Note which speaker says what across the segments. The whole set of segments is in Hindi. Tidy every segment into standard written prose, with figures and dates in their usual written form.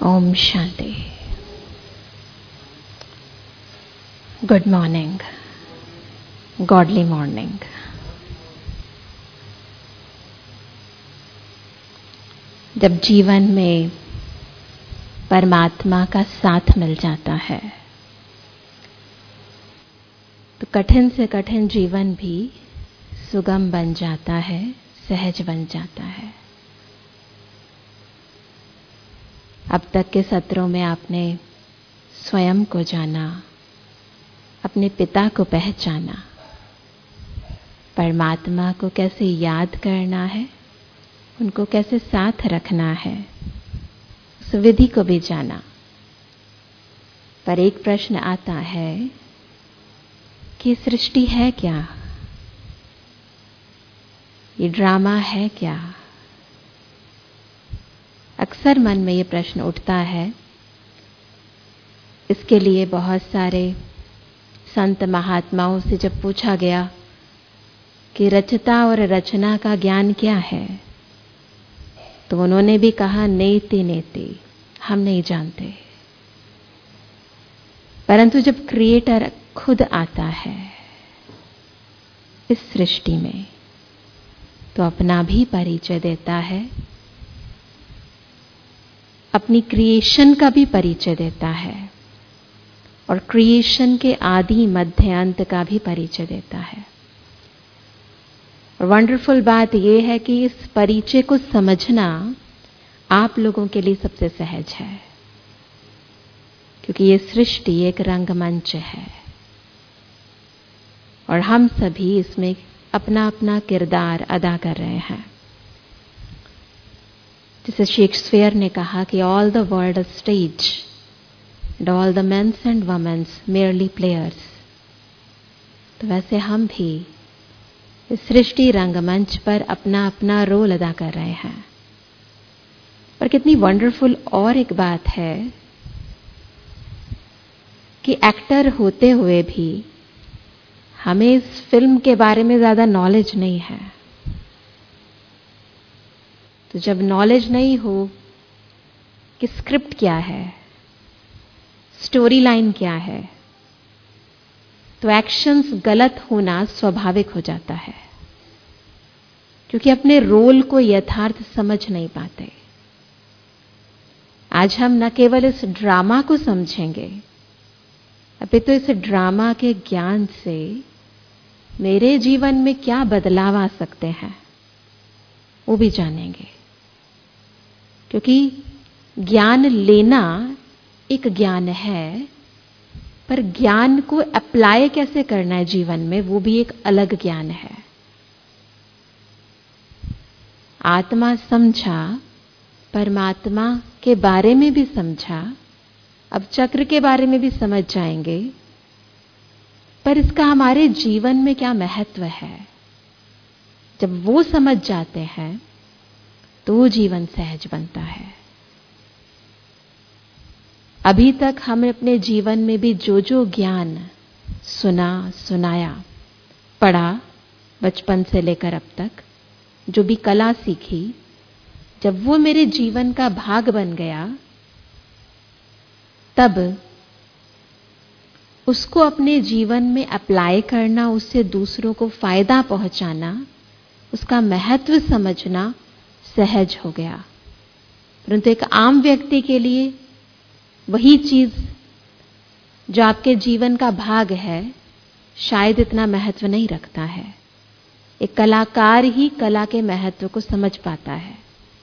Speaker 1: ओम शांति। Good morning, godly morning. जब जीवन में परमात्मा का साथ मिल जाता है तो कठिन से कठिन जीवन भी सुगम बन जाता है, सहज बन जाता है। अब तक के सत्रों में आपने स्वयं को जाना, अपने पिता को पहचाना, परमात्मा को कैसे याद करना है, उनको कैसे साथ रखना है, उस विधि को भी जाना। पर एक प्रश्न आता है कि सृष्टि है क्या? ये ड्रामा है क्या? अक्सर मन में ये प्रश्न उठता है। इसके लिए बहुत सारे संत महात्माओं से जब पूछा गया कि रचता और रचना का ज्ञान क्या है, तो उन्होंने भी कहा नेति नेति, हम नहीं जानते। परंतु जब क्रिएटर खुद आता है इस सृष्टि में तो अपना भी परिचय देता है, अपनी क्रिएशन का भी परिचय देता है और क्रिएशन के आदि मध्य अंत का भी परिचय देता है। और वंडरफुल बात यह है कि इस परिचय को समझना आप लोगों के लिए सबसे सहज है, क्योंकि ये सृष्टि एक रंगमंच है और हम सभी इसमें अपना अपना किरदार अदा कर रहे हैं। जिसे शेक्सपियर ने कहा कि all the world a stage and all the mens and womens merely players. तो वैसे हम भी इस सृष्टि रंगमंच पर अपना अपना रोल अदा कर रहे हैं। पर कितनी वंडरफुल और एक बात है कि एक्टर होते हुए भी हमें इस फिल्म के बारे में ज्यादा नॉलेज नहीं है। तो जब नॉलेज नहीं हो कि स्क्रिप्ट क्या है, स्टोरी लाइन क्या है, तो एक्शंस गलत होना स्वाभाविक हो जाता है, क्योंकि अपने रोल को यथार्थ समझ नहीं पाते। आज हम न केवल इस ड्रामा को समझेंगे, अपितु इस ड्रामा के ज्ञान से मेरे जीवन में क्या बदलाव आ सकते हैं वो भी जानेंगे। क्योंकि ज्ञान लेना एक ज्ञान है, पर ज्ञान को अप्लाई कैसे करना है जीवन में, वो भी एक अलग ज्ञान है। आत्मा समझा, परमात्मा के बारे में भी समझा, अब चक्र के बारे में भी समझ जाएंगे, पर इसका हमारे जीवन में क्या महत्व है, जब वो समझ जाते हैं तो जीवन सहज बनता है। अभी तक हम अपने जीवन में भी जो जो ज्ञान सुना, सुनाया, पढ़ा, बचपन से लेकर अब तक जो भी कला सीखी, जब वो मेरे जीवन का भाग बन गया, तब उसको अपने जीवन में अप्लाई करना, उससे दूसरों को फायदा पहुंचाना, उसका महत्व समझना सहज हो गया। परंतु एक आम व्यक्ति के लिए वही चीज जो आपके जीवन का भाग है शायद इतना महत्व नहीं रखता है। एक कलाकार ही कला के महत्व को समझ पाता है,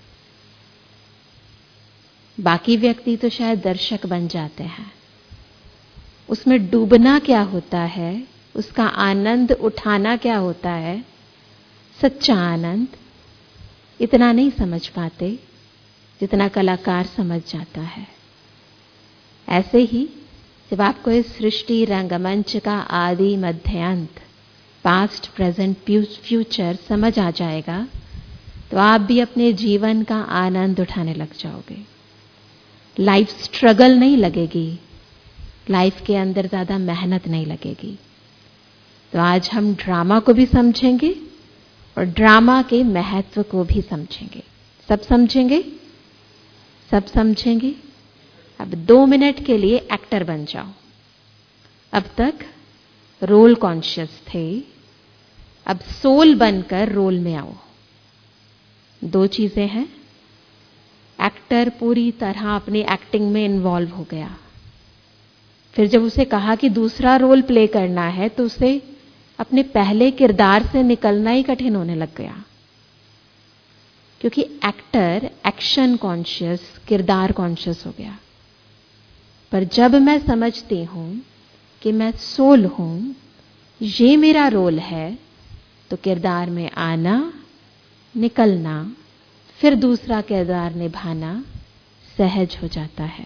Speaker 1: बाकी व्यक्ति तो शायद दर्शक बन जाते हैं। उसमें डूबना क्या होता है, उसका आनंद उठाना क्या होता है, सच्चा आनंद, इतना नहीं समझ पाते जितना कलाकार समझ जाता है। ऐसे ही जब आपको इस सृष्टि रंगमंच का आदि मध्य अंत, पास्ट, प्रेजेंट, फ्यूचर समझ आ जाएगा, तो आप भी अपने जीवन का आनंद उठाने लग जाओगे। लाइफ स्ट्रगल नहीं लगेगी, लाइफ के अंदर ज्यादा मेहनत नहीं लगेगी। तो आज हम ड्रामा को भी समझेंगे और ड्रामा के महत्व को भी समझेंगे। सब समझेंगे, सब समझेंगे। अब 2 मिनट के लिए एक्टर बन जाओ। अब तक रोल कॉन्शियस थे, अब सोल बनकर रोल में आओ। 2 चीजें हैं। एक्टर पूरी तरह अपनी एक्टिंग में इन्वॉल्व हो गया। फिर जब उसे कहा कि दूसरा रोल प्ले करना है तो उसे अपने पहले किरदार से निकलना ही कठिन होने लग गया, क्योंकि एक्टर एक्शन कॉन्शियस, किरदार कॉन्शियस हो गया। पर जब मैं समझती हूं कि मैं सोल हूं, ये मेरा रोल है, तो किरदार में आना, निकलना, फिर दूसरा किरदार निभाना सहज हो जाता है।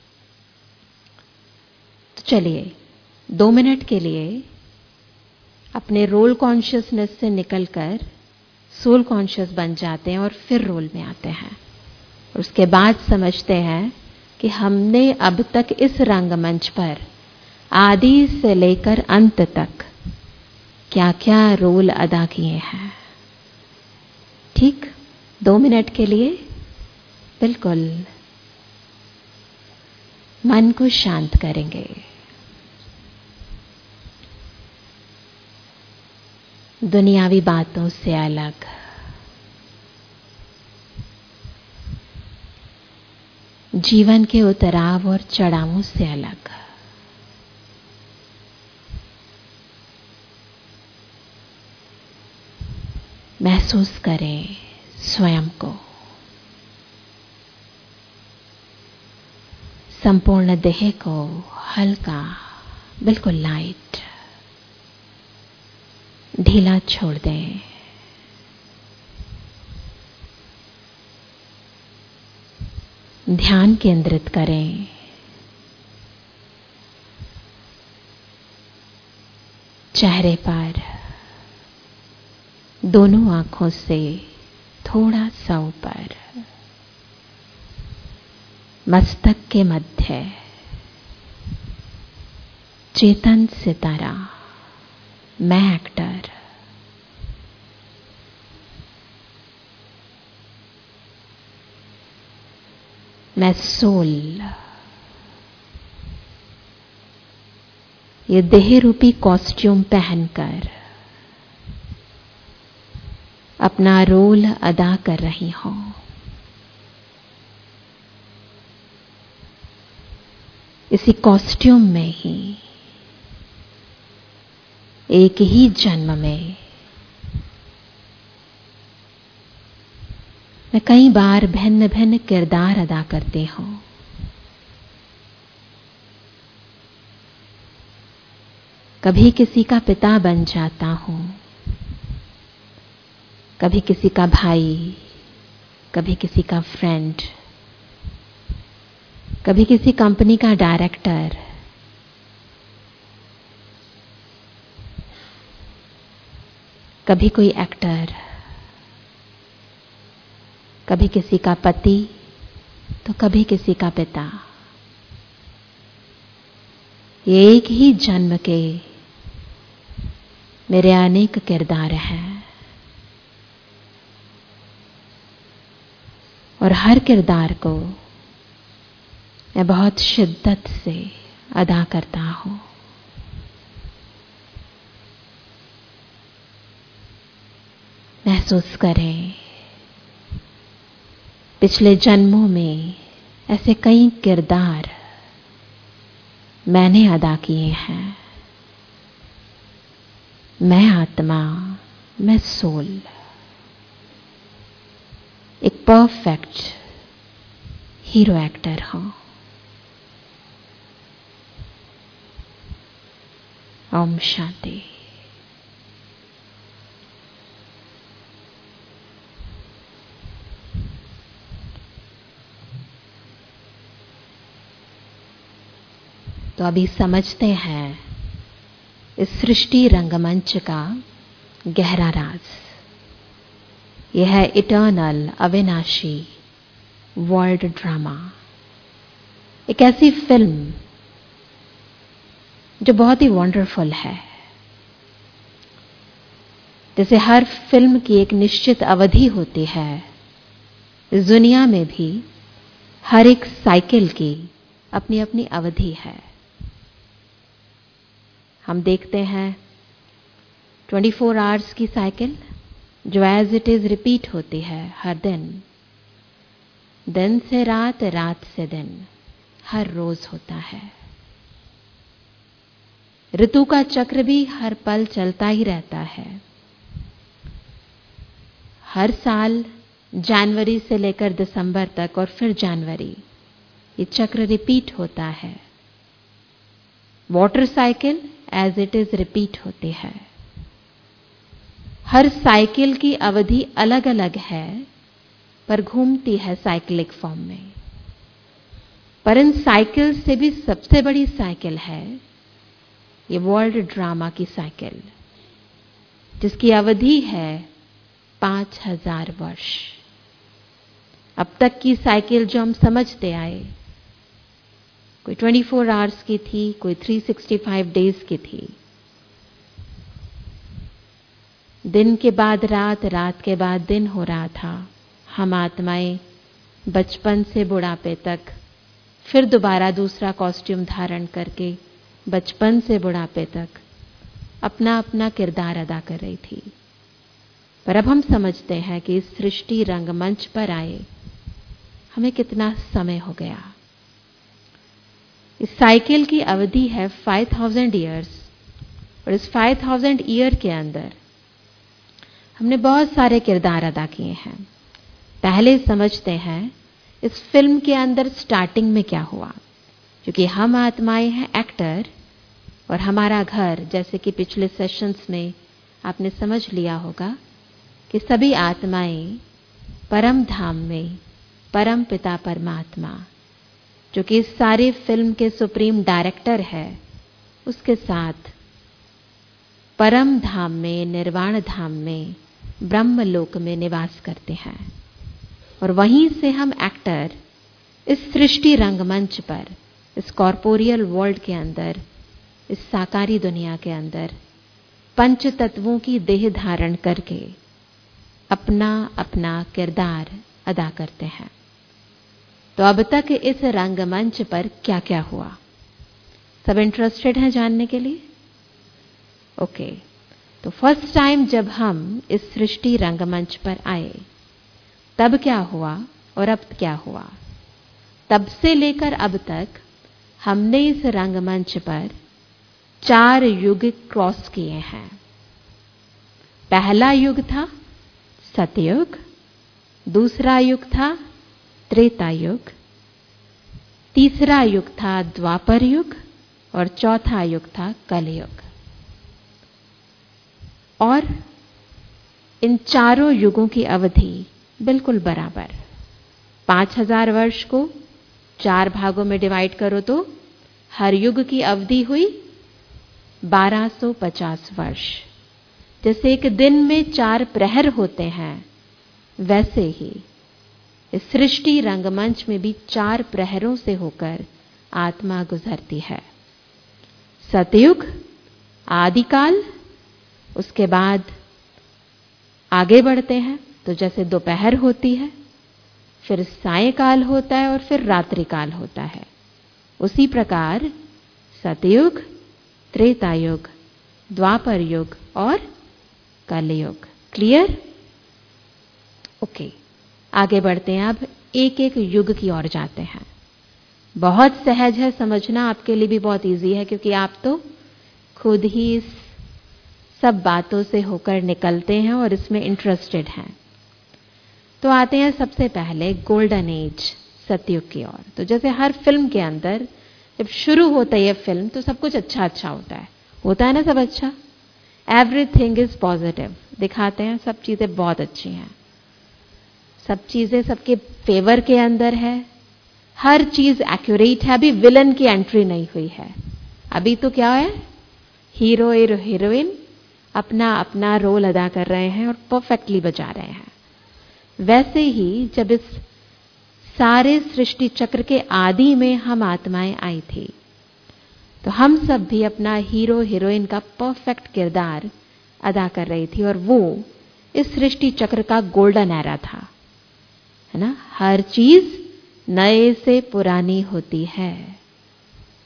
Speaker 1: तो चलिए 2 मिनट के लिए अपने रोल कॉन्शियसनेस से निकलकर सोल कॉन्शियस बन जाते हैं और फिर रोल में आते हैं। और उसके बाद समझते हैं कि हमने अब तक इस रंगमंच पर आदि से लेकर अंत तक क्या क्या रोल अदा किए हैं। ठीक, 2 मिनट के लिए बिल्कुल मन को शांत करेंगे। दुनियावी बातों से अलग जीवन के उतराव और चढ़ावों से अलग महसूस करें स्वयं को। संपूर्ण देह को हल्का, बिल्कुल लाइट, ढीला छोड़ दें। ध्यान केंद्रित करें। चेहरे पर दोनों आंखों से थोड़ा सा ऊपर, मस्तक के मध्य चेतन सितारा, मैं एक्टर। मैं सोल। ये देह रूपी कॉस्ट्यूम पहनकर अपना रोल अदा कर रही हूं। इसी कॉस्ट्यूम में ही एक ही जन्म में मैं कई बार भिन्न भिन्न किरदार अदा करती हूं। कभी किसी का पिता बन जाता हूं, कभी किसी का भाई, कभी किसी का फ्रेंड, कभी किसी कंपनी का डायरेक्टर, कभी कोई एक्टर, कभी किसी का पति तो कभी किसी का पिता। ये एक ही जन्म के मेरे अनेक किरदार हैं और हर किरदार को मैं बहुत शिद्दत से अदा करता हूं। महसूस करें पिछले जन्मों में ऐसे कई किरदार मैंने अदा किए हैं। मैं आत्मा, मैं सोल, एक परफेक्ट हीरो एक्टर हूं। ओम शांति। तो अभी समझते हैं इस सृष्टि रंगमंच का गहरा राज। यह है इटर्नल, अविनाशी वर्ल्ड ड्रामा। एक ऐसी फिल्म जो बहुत ही वंडरफुल है। जैसे हर फिल्म की एक निश्चित अवधि होती है, इस दुनिया में भी हर एक साइकिल की अपनी अपनी अवधि है। हम देखते हैं 24 आवर्स की साइकिल जो एज इट इज रिपीट होती है हर दिन, दिन से रात, रात से दिन, हर रोज होता है। ऋतु का चक्र भी हर पल चलता ही रहता है। हर साल जनवरी से लेकर दिसंबर तक और फिर जनवरी, ये चक्र रिपीट होता है। Water cycle as it is repeat होती है। हर साइकिल की अवधि अलग अलग है, पर घूमती है साइक्लिक फॉर्म में। पर इन साइकिल से भी सबसे बड़ी साइकिल है ये वर्ल्ड ड्रामा की साइकिल, जिसकी अवधि है 5000 वर्ष। अब तक की साइकिल जो हम समझते आए, कोई 24 आवर्स की थी, कोई 365 डेज की थी। दिन के बाद रात, रात के बाद दिन हो रहा था। हम आत्माएं बचपन से बुढ़ापे तक फिर दोबारा दूसरा कॉस्ट्यूम धारण करके बचपन से बुढ़ापे तक अपना अपना किरदार अदा कर रही थी। पर अब हम समझते हैं कि इस सृष्टि रंगमंच पर आए हमें कितना समय हो गया। इस साइकिल की अवधि है 5000 ईयर्स, और इस 5000 ईयर के अंदर हमने बहुत सारे किरदार अदा किए हैं। पहले समझते हैं इस फिल्म के अंदर स्टार्टिंग में क्या हुआ, क्योंकि हम आत्माएं हैं एक्टर, और हमारा घर, जैसे कि पिछले सेशंस में आपने समझ लिया होगा कि सभी आत्माएं परम धाम में परम पिता परमात्मा, जो कि इस सारी फिल्म के सुप्रीम डायरेक्टर है, उसके साथ परम धाम में, निर्वाण धाम में, ब्रह्मलोक में निवास करते हैं। और वहीं से हम एक्टर इस सृष्टि रंगमंच पर, इस कॉर्पोरियल वर्ल्ड के अंदर, इस साकारी दुनिया के अंदर पंच तत्वों की देह धारण करके अपना अपना किरदार अदा करते हैं। तो अब तक इस रंगमंच पर क्या क्या हुआ, सब इंटरेस्टेड हैं जानने के लिए? ओके, तो फर्स्ट टाइम जब हम इस सृष्टि रंगमंच पर आए तब क्या हुआ और अब क्या हुआ। तब से लेकर अब तक हमने इस रंगमंच पर 4 युग क्रॉस किए हैं। पहला युग था सतयुग, दूसरा युग था त्रेता युग, तीसरा युग था द्वापर युग, और चौथा युग था कलयुग। और इन चारों युगों की अवधि बिल्कुल बराबर, 5000 वर्ष को 4 भागों में डिवाइड करो तो हर युग की अवधि हुई 1250 वर्ष। जैसे एक दिन में 4 प्रहर होते हैं, वैसे ही इस सृष्टि रंगमंच में भी 4 प्रहरों से होकर आत्मा गुजरती है। सतयुग आदिकाल, उसके बाद आगे बढ़ते हैं तो जैसे दोपहर होती है, फिर सायंकाल होता है, और फिर रात्रिकाल होता है। उसी प्रकार सतयुग, त्रेता युग, द्वापर युग और कलयुग। क्लियर? ओके, आगे बढ़ते हैं। अब एक एक युग की ओर जाते हैं। बहुत सहज है समझना, आपके लिए भी बहुत इजी है, क्योंकि आप तो खुद ही इस सब बातों से होकर निकलते हैं और इसमें इंटरेस्टेड हैं। तो आते हैं सबसे पहले गोल्डन एज, सतयुग की ओर। तो जैसे हर फिल्म के अंदर जब शुरू होता है ये फिल्म, तो सब कुछ अच्छा अच्छा होता है ना, सब अच्छा, एवरीथिंग इज पॉजिटिव दिखाते हैं, सब चीजें बहुत अच्छी हैं, सब चीजें सबके फेवर के अंदर है, हर चीज एक्यूरेट है। अभी विलन की एंट्री नहीं हुई है, अभी तो क्या है, हीरो और हीरोइन अपना अपना रोल अदा कर रहे हैं और परफेक्टली बजा रहे हैं। वैसे ही जब इस सारे सृष्टि चक्र के आदि में हम आत्माएं आई थी, तो हम सब भी अपना हीरो हीरोइन का परफेक्ट किरदार अदा कर रही थी, और वो इस सृष्टि चक्र का गोल्डन एरा था, है ना। हर चीज नए से पुरानी होती है,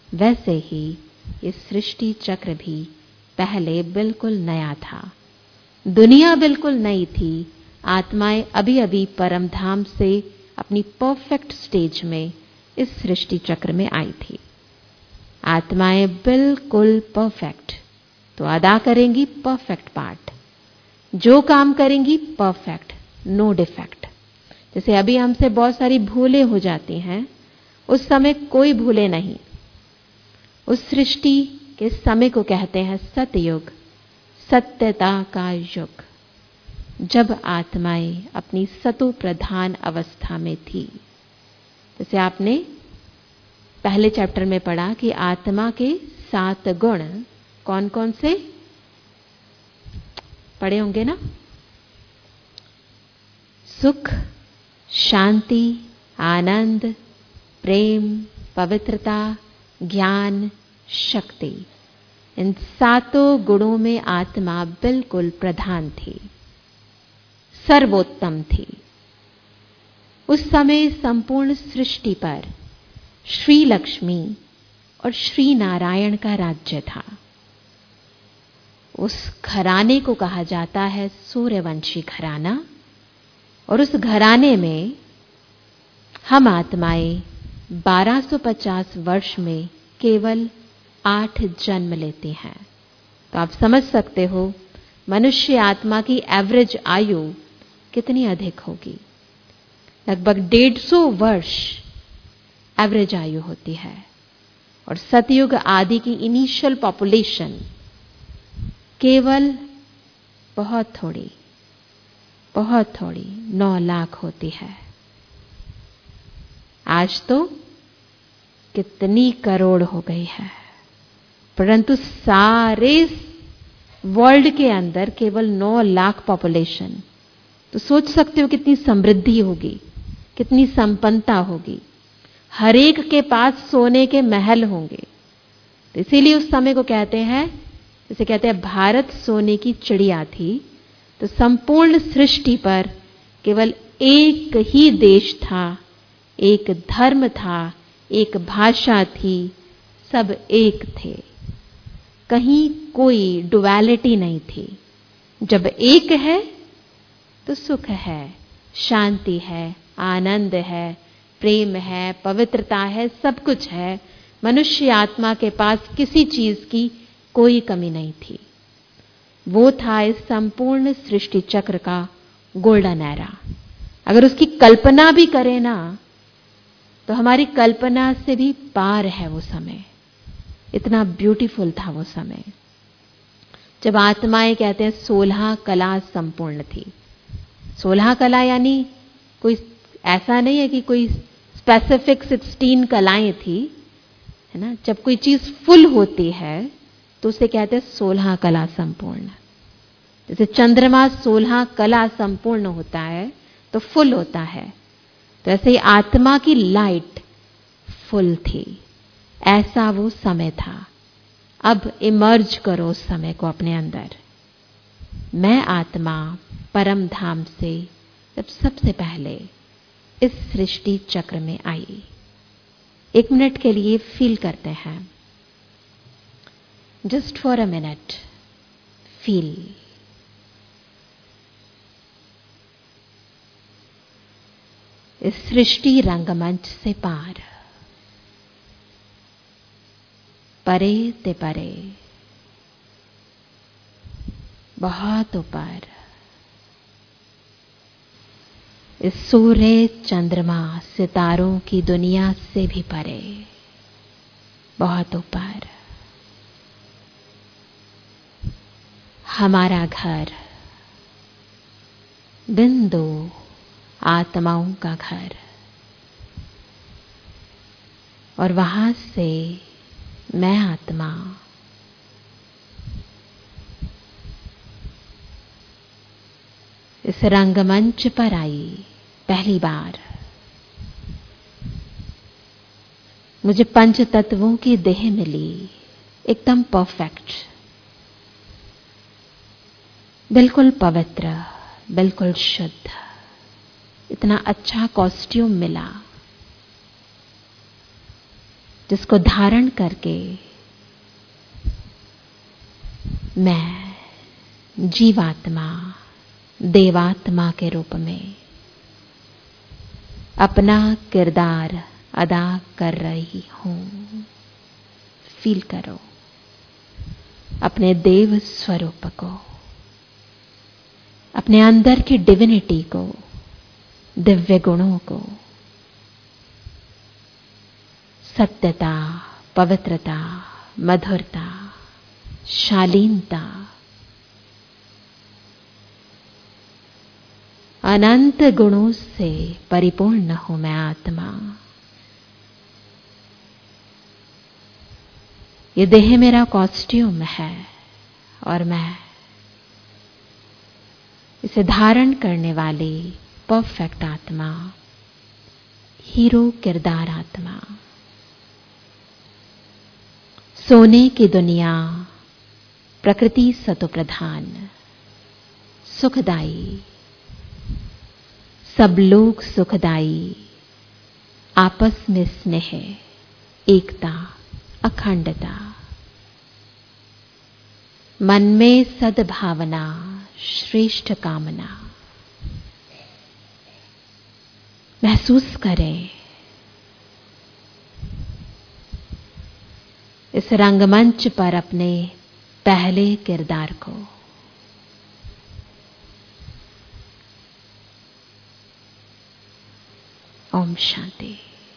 Speaker 1: वैसे ही ये सृष्टि चक्र भी पहले बिल्कुल नया था। दुनिया बिल्कुल नई थी। आत्माएं अभी अभी परम धाम से अपनी परफेक्ट स्टेज में इस सृष्टि चक्र में आई थी। आत्माएं बिल्कुल परफेक्ट, तो अदा करेंगी परफेक्ट पार्ट, जो काम करेंगी परफेक्ट, नो डिफेक्ट। जैसे अभी हमसे बहुत सारी भूलें हो जाती हैं, उस समय कोई भूले नहीं। उस सृष्टि के समय को कहते हैं सतयुग, सत्यता का युग, जब आत्माएं अपनी सतो प्रधान अवस्था में थी। जैसे आपने पहले चैप्टर में पढ़ा कि आत्मा के 7 गुण कौन कौन से पढ़े होंगे ना? सुख, शांति, आनंद, प्रेम, पवित्रता, ज्ञान, शक्ति। इन 7 गुणों में आत्मा बिल्कुल प्रधान थी, सर्वोत्तम थी। उस समय संपूर्ण सृष्टि पर श्री लक्ष्मी और श्री नारायण का राज्य था। उस घराने को कहा जाता है सूर्यवंशी घराना, और उस घराने में हम आत्माएं 1250 वर्ष में केवल 8 जन्म लेती हैं। तो आप समझ सकते हो मनुष्य आत्मा की एवरेज आयु कितनी अधिक होगी। लगभग 150 वर्ष एवरेज आयु होती है। और सतयुग आदि की इनिशियल पॉपुलेशन केवल बहुत थोड़ी 9 लाख होती है। आज तो कितनी करोड़ हो गई है, परंतु सारे वर्ल्ड के अंदर केवल 9 लाख पॉपुलेशन। तो सोच सकते हो कितनी समृद्धि होगी, कितनी संपन्नता होगी। हर एक के पास सोने के महल होंगे। तो इसीलिए उस समय को कहते हैं, जैसे कहते हैं भारत सोने की चिड़िया थी। तो संपूर्ण सृष्टि पर केवल एक ही देश था, एक धर्म था, एक भाषा थी, सब एक थे। कहीं कोई डुअलिटी नहीं थी। जब एक है तो सुख है, शांति है, आनंद है, प्रेम है, पवित्रता है, सब कुछ है। मनुष्य आत्मा के पास किसी चीज की कोई कमी नहीं थी। वो था इस संपूर्ण सृष्टि चक्र का गोल्डन एरा। अगर उसकी कल्पना भी करें ना, तो हमारी कल्पना से भी पार है वो समय। इतना ब्यूटीफुल था वो समय, जब आत्माएं कहते हैं 16 कला संपूर्ण थी। 16 कला यानी कोई ऐसा नहीं है कि कोई स्पेसिफिक 16 कलाएं थी, है ना। जब कोई चीज फुल होती है तो उसे कहते हैं 16 कला संपूर्ण। जैसे चंद्रमा 16 कला संपूर्ण होता है तो फुल होता है, तो ऐसे ही आत्मा की लाइट फुल थी। ऐसा वो समय था। अब इमर्ज करो उस समय को अपने अंदर। मैं आत्मा परम धाम से जब सबसे पहले इस सृष्टि चक्र में आई, 1 मिनट के लिए फील करते हैं। Just for a minute feel. इस सृष्टि रंगमंच से पार, परे ते परे, बहुत ऊपर, इस सूर्य चंद्रमा सितारों की दुनिया से भी परे, बहुत ऊपर, हमारा घर, बिंदु आत्माओं का घर। और वहां से मैं आत्मा इस रंगमंच पर आई पहली बार। मुझे 5 तत्वों की देह मिली, एकदम परफेक्ट, बिल्कुल पवित्र, बिल्कुल शुद्ध। इतना अच्छा कॉस्ट्यूम मिला। जिसको धारण करके मैं जीवात्मा देवात्मा के रूप में अपना किरदार अदा कर रही हूं। फील करो अपने देव स्वरूप को, अपने अंदर की डिविनिटी को, दिव्य गुणों को, सत्यता, पवित्रता, मधुरता, शालीनता, अनंत गुणों से परिपूर्ण हूं मैं आत्मा। ये देह मेरा कॉस्ट्यूम है और मैं इसे धारण करने वाली परफेक्ट आत्मा, हीरो किरदार आत्मा। सोने की दुनिया, प्रकृति सतो प्रधान, सुखदाई, सब लोग सुखदाई, आपस में स्नेह, एकता, अखंडता, मन में सद्भावना, श्रेष्ठ कामना। महसूस करें इस रंगमंच पर अपने पहले किरदार को। ओम शांति।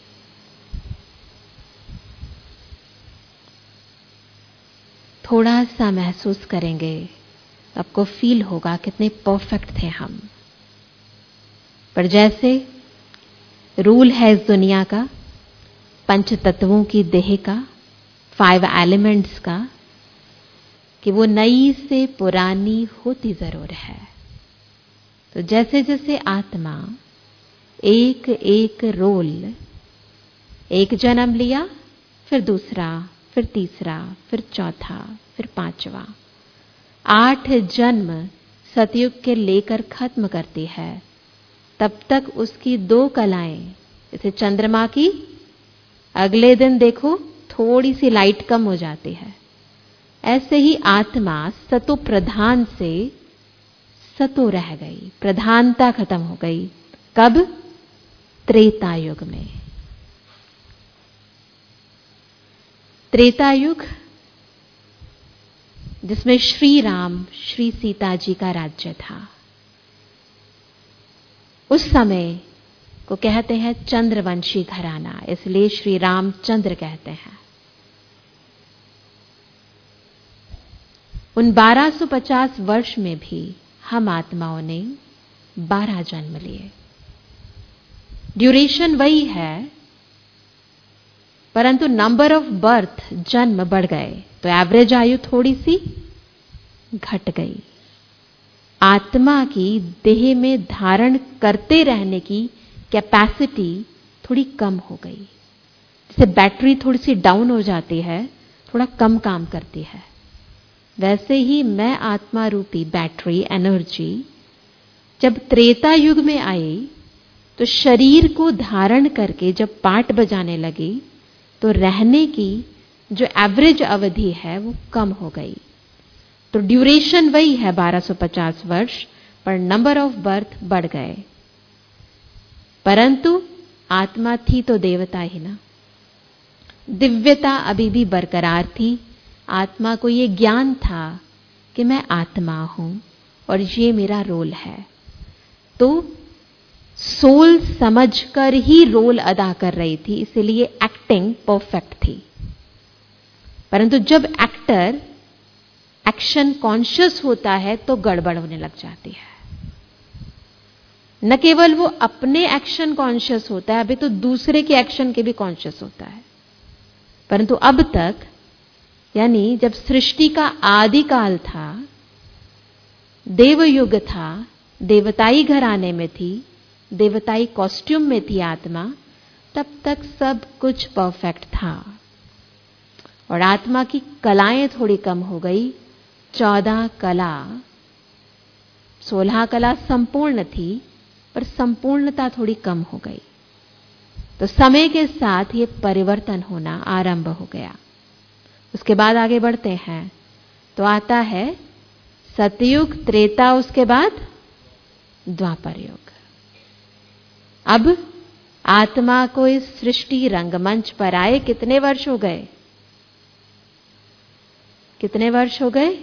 Speaker 1: थोड़ा सा महसूस करेंगे, आपको फील होगा कितने परफेक्ट थे हम। पर जैसे रूल है इस दुनिया का, पंच तत्वों की देह का, 5 एलिमेंट्स का, कि वो नई से पुरानी होती जरूर है। तो जैसे जैसे आत्मा एक एक रोल, एक जन्म लिया, फिर दूसरा, फिर तीसरा, फिर चौथा, फिर 5वां, 8 जन्म सतयुग के लेकर खत्म करती है, तब तक उसकी 2 कलाएं, जैसे चंद्रमा की अगले दिन देखो थोड़ी सी लाइट कम हो जाती है, ऐसे ही आत्मा सतो प्रधान से सतो रह गई, प्रधानता खत्म हो गई। कब? त्रेता युग में। त्रेता युग जिसमें श्री राम, श्री सीता जी का राज्य था, उस समय को कहते हैं चंद्रवंशी घराना, इसलिए श्री रामचंद्र कहते हैं। उन 1250 वर्ष में भी हम आत्माओं ने 12 जन्म लिए। ड्यूरेशन वही है, परंतु नंबर ऑफ बर्थ, जन्म बढ़ गए, तो एवरेज आयु थोड़ी सी घट गई। आत्मा की देह में धारण करते रहने की कैपेसिटी थोड़ी कम हो गई। जैसे बैटरी थोड़ी सी डाउन हो जाती है, थोड़ा कम काम करती है, वैसे ही मैं आत्मा रूपी बैटरी एनर्जी जब त्रेता युग में आई तो शरीर को धारण करके जब पाठ बजाने लगी तो रहने की जो एवरेज अवधि है वो कम हो गई। तो ड्यूरेशन वही है 1250 वर्ष, पर नंबर ऑफ बर्थ बढ़ गए। परंतु आत्मा थी तो देवता ही ना, दिव्यता अभी भी बरकरार थी। आत्मा को ये ज्ञान था कि मैं आत्मा हूं और ये मेरा रोल है, तो सोल समझकर ही रोल अदा कर रही थी, इसलिए एक्टिंग परफेक्ट थी। परंतु जब एक्टर एक्शन कॉन्शियस होता है तो गड़बड़ होने लग जाती है। न केवल वो अपने एक्शन कॉन्शियस होता है, अभी तो दूसरे के एक्शन के भी कॉन्शियस होता है। परंतु अब तक, यानी जब सृष्टि का आदि काल था, देवयुग था, देवताई घराने में थी, देवताई कॉस्ट्यूम में थी आत्मा, तब तक सब कुछ परफेक्ट था। और आत्मा की कलाएं थोड़ी कम हो गई। 14 कला, 16 कला संपूर्ण थी, पर संपूर्णता थोड़ी कम हो गई। तो समय के साथ ये परिवर्तन होना आरंभ हो गया। उसके बाद आगे बढ़ते हैं तो आता है सतयुग, त्रेता, उसके बाद द्वापर युग। अब आत्मा को इस सृष्टि रंगमंच पर आए कितने वर्ष हो गए? कितने वर्ष हो गए?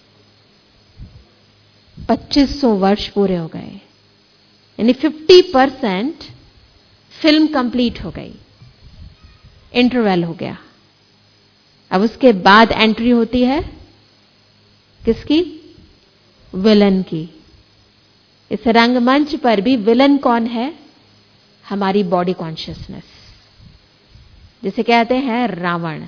Speaker 1: 2500 वर्ष पूरे हो गए, यानी 50% फिल्म कंप्लीट हो गई, इंटरवल हो गया। अब उसके बाद एंट्री होती है किसकी? विलन की। इस रंगमंच पर भी विलन कौन है? हमारी बॉडी कॉन्शियसनेस, जिसे कहते हैं रावण।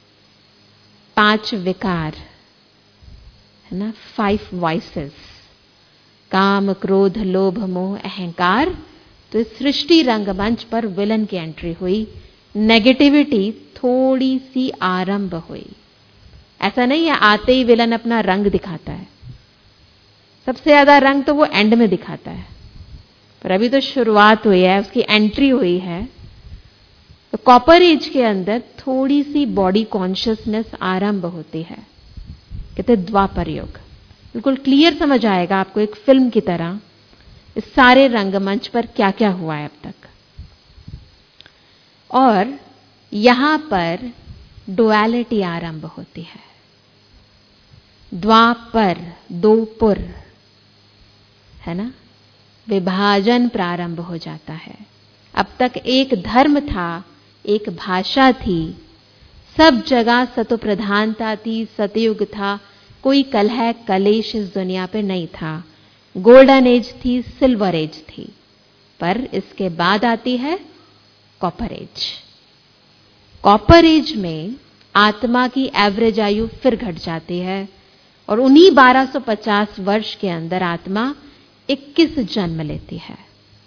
Speaker 1: 5 विकार है ना, 5 वाइसेस, काम, क्रोध, लोभ, मोह, अहंकार। तो इस सृष्टि रंगमंच पर विलन की एंट्री हुई, नेगेटिविटी थोड़ी सी आरंभ हुई। ऐसा नहीं है आते ही विलन अपना रंग दिखाता है, सबसे ज्यादा रंग तो वो एंड में दिखाता है, पर अभी तो शुरुआत हुई है, उसकी एंट्री हुई है। तो कॉपर एज के अंदर थोड़ी सी बॉडी कॉन्शियसनेस आरंभ होती है, कहते द्वापर युग। बिल्कुल क्लियर समझ आएगा आपको एक फिल्म की तरह इस सारे रंगमंच पर क्या क्या हुआ है अब तक। और यहां पर डुअलिटी आरंभ होती है। द्वापर, 2 पुर है ना, विभाजन प्रारंभ हो जाता है। अब तक एक धर्म था, एक भाषा थी, सब जगह सतो प्रधानता थी, सतयुग था, कोई कलह कलेश इस दुनिया पे नहीं था। गोल्डन एज थी, सिल्वर एज थी। पर इसके बाद आती है कॉपर एज। कॉपर एज में आत्मा की एवरेज आयु फिर घट जाती है और उन्हीं 1250 वर्ष के अंदर आत्मा 21 जन्म लेती है,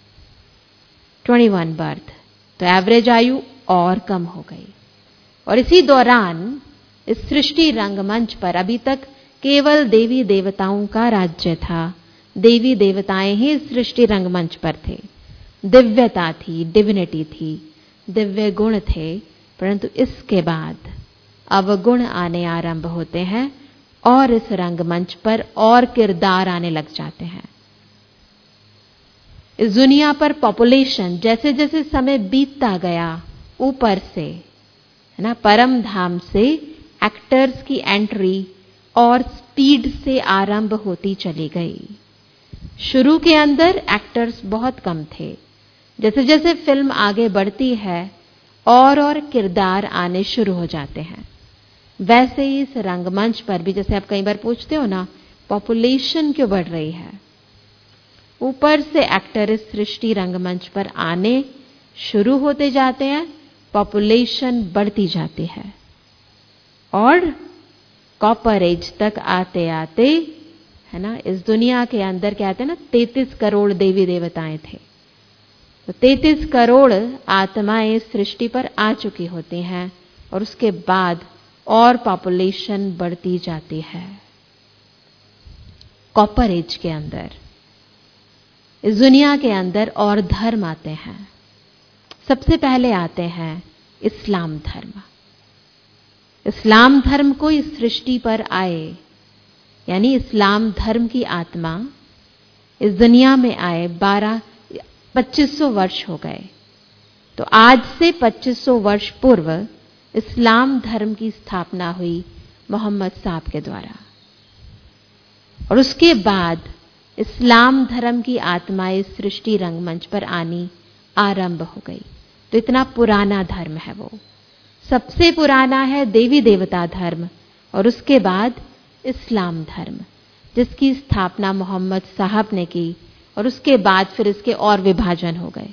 Speaker 1: 21 बर्थ। तो एवरेज आयु और कम हो गई। और इसी दौरान इस सृष्टि रंगमंच पर अभी तक केवल देवी देवताओं का राज्य था। देवी देवताएं ही सृष्टि रंगमंच पर थे। दिव्यता थी, डिविनिटी थी, दिव्य गुण थे। परंतु इसके बाद अवगुण आने आरंभ होते हैं और इस रंगमंच पर और किरदार आने लग जाते हैं। इस दुनिया पर पॉपुलेशन जैसे जैसे समय बीतता गया, ऊपर से है ना, परम धाम से एक्टर्स की एंट्री और स्पीड से आरंभ होती चली गई। शुरू के अंदर एक्टर्स बहुत कम थे। जैसे जैसे फिल्म आगे बढ़ती है और किरदार आने शुरू हो जाते हैं। वैसे ही इस रंगमंच पर भी, जैसे आप कई बार पूछते हो ना, पॉपुलेशन क्यों बढ़ रही है? ऊपर से एक्टर इस सृष्टि रंगमंच पर आने शुरू होते जाते हैं, पॉपुलेशन बढ़ती जाती है और कॉपर एज तक आते आते है ना, इस दुनिया के अंदर कहते हैं ना 33 करोड़ देवी देवताएं थे। तो 33 करोड़ आत्माएं इस सृष्टि पर आ चुकी होती हैं और उसके बाद और पॉपुलेशन बढ़ती जाती है। कॉपर एज के अंदर इस दुनिया के अंदर और धर्म आते हैं। सबसे पहले आते हैं इस्लाम धर्म। इस्लाम धर्म को इस सृष्टि पर आए, यानी इस्लाम धर्म की आत्मा इस दुनिया में आए 2500 वर्ष हो गए। तो आज से 2500 वर्ष पूर्व इस्लाम धर्म की स्थापना हुई मोहम्मद साहब के द्वारा और उसके बाद इस्लाम धर्म की आत्मा इस सृष्टि रंगमंच पर आनी आरंभ हो गई। तो इतना पुराना धर्म है वो। सबसे पुराना है देवी देवता धर्म और उसके बाद इस्लाम धर्म, जिसकी स्थापना मोहम्मद साहब ने की और उसके बाद फिर इसके और विभाजन हो गए।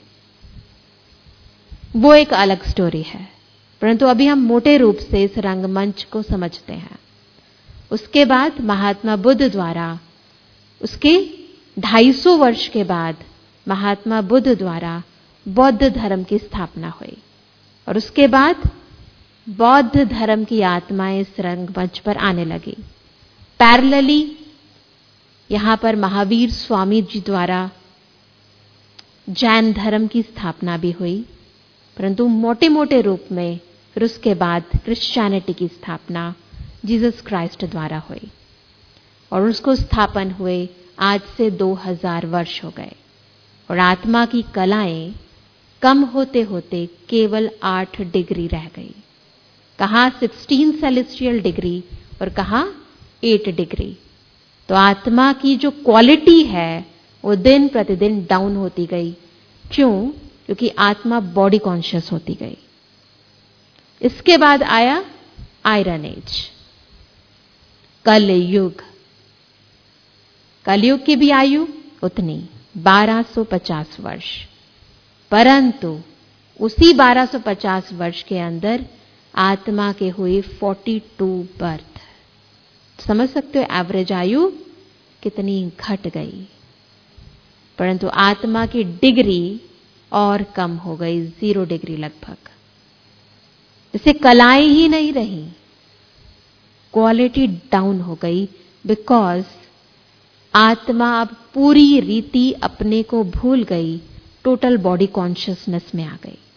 Speaker 1: वो एक अलग स्टोरी है, परंतु अभी हम मोटे रूप से इस रंगमंच को समझते हैं। उसके बाद महात्मा बुद्ध द्वारा, उसके 250 वर्ष के बाद महात्मा बुद्ध द्वारा बौद्ध धर्म की स्थापना हुई और उसके बाद बौद्ध धर्म की आत्माएं इस रंगमंच पर आने लगी। पैरेलली यहां पर महावीर स्वामी जी द्वारा जैन धर्म की स्थापना भी हुई परंतु मोटे मोटे रूप में फिर उसके बाद क्रिश्चियनिटी की स्थापना जीसस क्राइस्ट द्वारा हुई और उसको स्थापन हुए आज से 2000 वर्ष हो गए और आत्मा की कलाएं कम होते होते केवल 8 डिग्री रह गई। कहां 16 सेलेस्टियल डिग्री और कहां 8 डिग्री। तो आत्मा की जो क्वालिटी है वो दिन प्रतिदिन डाउन होती गई। क्यों? क्योंकि आत्मा बॉडी कॉन्शियस होती गई। इसके बाद आया आयरन एज, कलयुग। कलयुग की भी आयु उतनी 1250 वर्ष, परंतु उसी 1250 वर्ष के अंदर आत्मा के हुई 42 बर्थ। समझ सकते हो एवरेज आयु कितनी घट गई। परंतु आत्मा की डिग्री और कम हो गई, 0 डिग्री लगभग। जैसे कलाएं ही नहीं रही, क्वालिटी डाउन हो गई, बिकॉज आत्मा अब पूरी रीति अपने को भूल गई, टोटल बॉडी कॉन्शियसनेस में आ गई।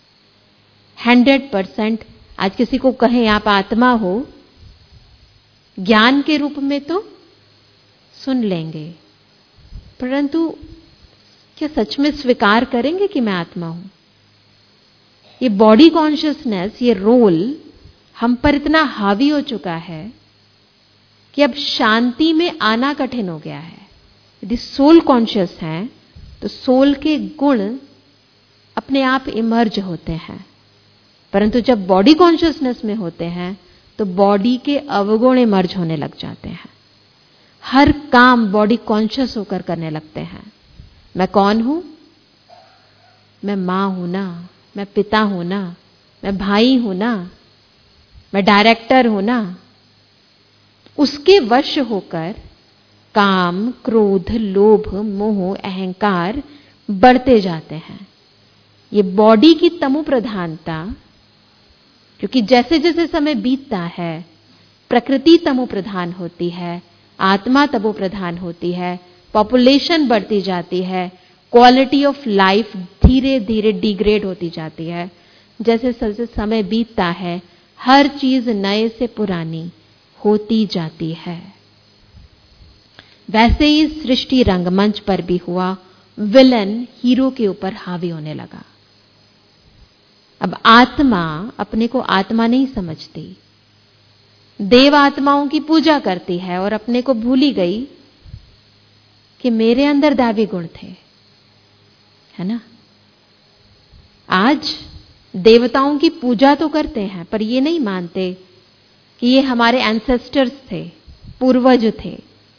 Speaker 1: 100%। आज किसी को कहें आप आत्मा हो, ज्ञान के रूप में तो सुन लेंगे, परंतु क्या सच में स्वीकार करेंगे कि मैं आत्मा हूं? ये बॉडी कॉन्शियसनेस, ये रोल हम पर इतना हावी हो चुका है कि अब शांति में आना कठिन हो गया है। यदि सोल कॉन्शियस है तो सोल के गुण अपने आप इमर्ज होते हैं, परंतु जब बॉडी कॉन्शियसनेस में होते हैं तो बॉडी के अवगुण इमर्ज होने लग जाते हैं। हर काम बॉडी कॉन्शियस होकर करने लगते हैं। मैं कौन हूं? मैं मां हूं ना, मैं पिता हूं ना, मैं भाई हूं ना, मैं डायरेक्टर हूं ना। उसके वश होकर काम, क्रोध, लोभ, मोह, अहंकार बढ़ते जाते हैं। ये बॉडी की तमो प्रधानता, क्योंकि जैसे जैसे समय बीतता है प्रकृति तमो प्रधान होती है, आत्मा तमो प्रधान होती है, पॉपुलेशन बढ़ती जाती है, क्वालिटी ऑफ लाइफ धीरे धीरे डिग्रेड होती जाती है। जैसे जैसे समय बीतता है हर चीज नए से पुरानी होती जाती है। वैसे ही सृष्टि रंगमंच पर भी हुआ, विलन हीरो के ऊपर हावी होने लगा। अब आत्मा अपने को आत्मा नहीं समझती, देव आत्माओं की पूजा करती है और अपने को भूली गई कि मेरे अंदर दैवी गुण थे, है ना। आज देवताओं की पूजा तो करते हैं पर ये नहीं मानते कि ये हमारे एंसेस्टर्स थे, पूर्वज थे।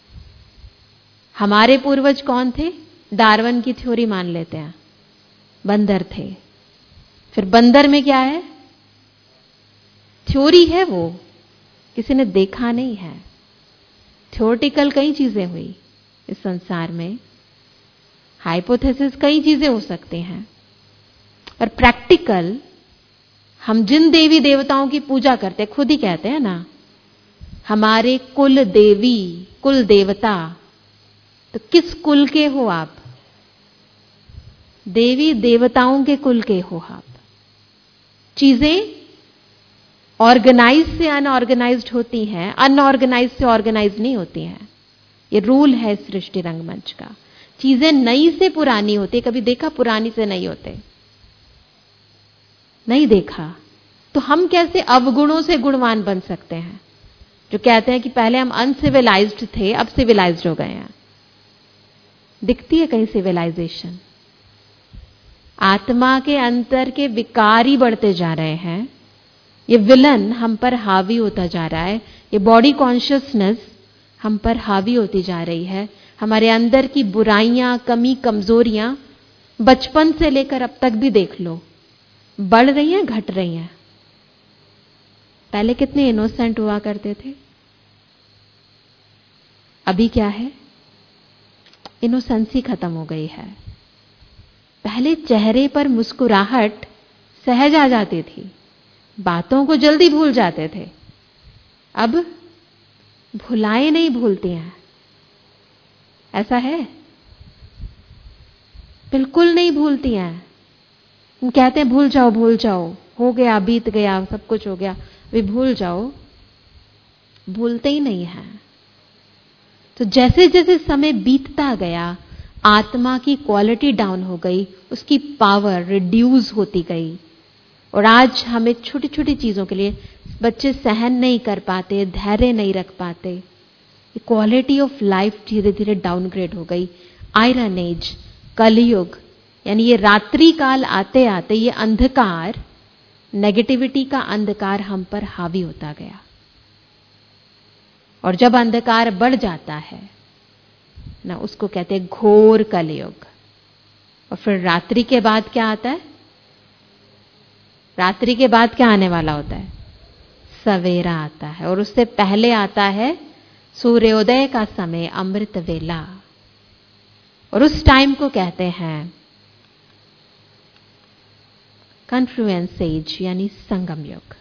Speaker 1: हमारे पूर्वज कौन थे? डार्विन की थ्योरी मान लेते हैं, बंदर थे। फिर बंदर में क्या है? थ्योरी है, वो किसी ने देखा नहीं है। थ्योरेटिकल कई चीजें हुई इस संसार में, हाइपोथेसिस कई चीजें हो सकती हैं, पर प्रैक्टिकल हम जिन देवी देवताओं की पूजा करते हैं, खुद ही कहते हैं ना हमारे कुल देवी, कुल देवता। तो किस कुल के हो आप? देवी देवताओं के कुल के हो आप। चीजें ऑर्गेनाइज से अनऑर्गेनाइज्ड होती हैं, अनऑर्गेनाइज से ऑर्गेनाइज नहीं होती हैं। ये रूल है सृष्टि रंगमंच का। चीजें नई से पुरानी होती। कभी देखा पुरानी से नई होते? नहीं देखा। तो हम कैसे अवगुणों से गुणवान बन सकते हैं? जो कहते हैं कि पहले हम अनसिविलाइज्ड थे, अब सिविलाइज्ड हो गए हैं। दिखती है कहीं सिविलाइजेशन? आत्मा के अंतर के विकार ही बढ़ते जा रहे हैं। ये विलन हम पर हावी होता जा रहा है। ये बॉडी कॉन्शियसनेस हम पर हावी होती जा रही है। हमारे अंदर की बुराइयां, कमी, कमजोरियां बचपन से लेकर अब तक भी देख लो, बढ़ रही हैं, घट रही हैं। पहले कितने इनोसेंट हुआ करते थे, अभी क्या है? इनोसेंसी खत्म हो गई है। पहले चेहरे पर मुस्कुराहट सहज आ जाती थी, बातों को जल्दी भूल जाते थे। अब भुलाएं नहीं भूलती हैं। ऐसा है? बिल्कुल नहीं भूलती हैं। हम कहते हैं भूल जाओ, हो गया, बीत गया, सब कुछ हो गया, वे भूल जाओ, भूलते ही नहीं है। तो जैसे जैसे समय बीतता गया, आत्मा की क्वालिटी डाउन हो गई, उसकी पावर रिड्यूस होती गई। और आज हमें छोटी छोटी चीजों के लिए बच्चे सहन नहीं कर पाते, धैर्य नहीं रख पाते। क्वालिटी ऑफ लाइफ धीरे धीरे डाउनग्रेड हो गई। आयरन एज, कलयुग, यानी ये रात्रि काल आते आते ये अंधकार, नेगेटिविटी का अंधकार हम पर हावी होता गया। और जब अंधकार बढ़ जाता है ना, उसको कहते हैं घोर कलयुग। और फिर रात्रि के बाद क्या आता है? रात्रि के बाद क्या आने वाला होता है? सवेरा आता है। और उससे पहले आता है सूर्योदय का समय, अमृत वेला। और उस टाइम को कहते हैं कन्फ्लुएंस एज, यानी संगम युग।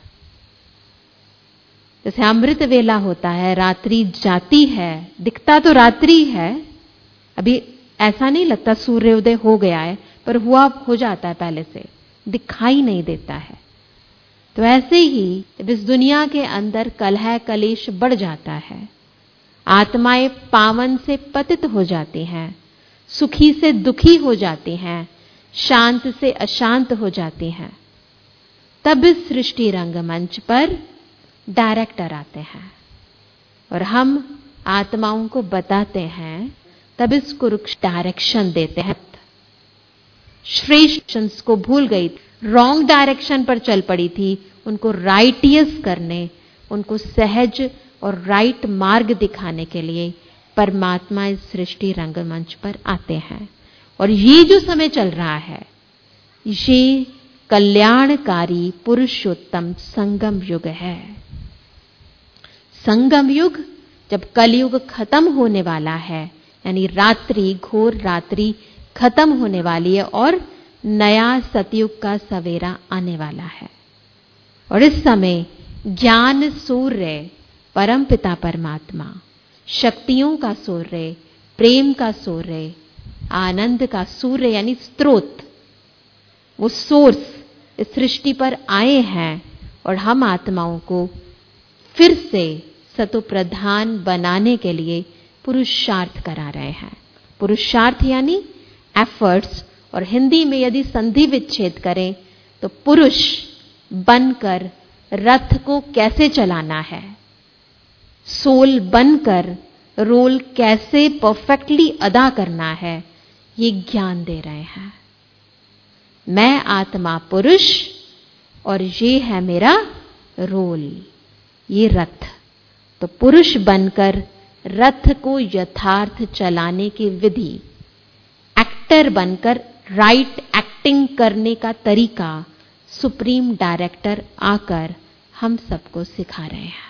Speaker 1: जैसे अमृत वेला होता है, रात्रि जाती है, दिखता तो रात्रि है, अभी ऐसा नहीं लगता सूर्योदय हो गया है, पर हुआ हो जाता है पहले से, दिखाई नहीं देता है। तो ऐसे ही जब इस दुनिया के अंदर कलह कलेश बढ़ जाता है, आत्माएं पावन से पतित हो जाती हैं, सुखी से दुखी हो जाती हैं, शांत से अशांत हो जाती हैं, तब इस सृष्टि रंगमंच पर डायरेक्टर आते हैं और हम आत्माओं को बताते हैं, तब इसको डायरेक्शन देते हैं। श्रेष्ठ को भूल गई, रॉन्ग डायरेक्शन पर चल पड़ी थी, उनको राइटियस करने, उनको सहज और राइट मार्ग दिखाने के लिए परमात्मा इस सृष्टि रंगमंच पर आते हैं। और ये जो समय चल रहा है, ये कल्याणकारी पुरुषोत्तम संगम युग है। संगम युग, जब कलयुग खत्म होने वाला है, यानी रात्रि, घोर रात्रि खत्म होने वाली है और नया सतयुग का सवेरा आने वाला है। और इस समय ज्ञान सूर्य, परम पिता परमात्मा, शक्तियों का सूर्य, प्रेम का सूर्य, आनंद का सूर्य, यानी स्रोत, वो सोर्स इस सृष्टि पर आए हैं और हम आत्माओं को फिर से सतो प्रधान बनाने के लिए पुरुषार्थ करा रहे हैं। पुरुषार्थ यानी एफर्ट्स, और हिंदी में यदि संधि विच्छेद करें तो पुरुष बनकर रथ को कैसे चलाना है, सोल बनकर रोल कैसे परफेक्टली अदा करना है, ये ज्ञान दे रहे हैं। मैं आत्मा पुरुष और ये है मेरा रोल, ये रथ। तो पुरुष बनकर रथ को यथार्थ चलाने की विधि, एक्टर बनकर राइट एक्टिंग करने का तरीका सुप्रीम डायरेक्टर आकर हम सबको सिखा रहे हैं।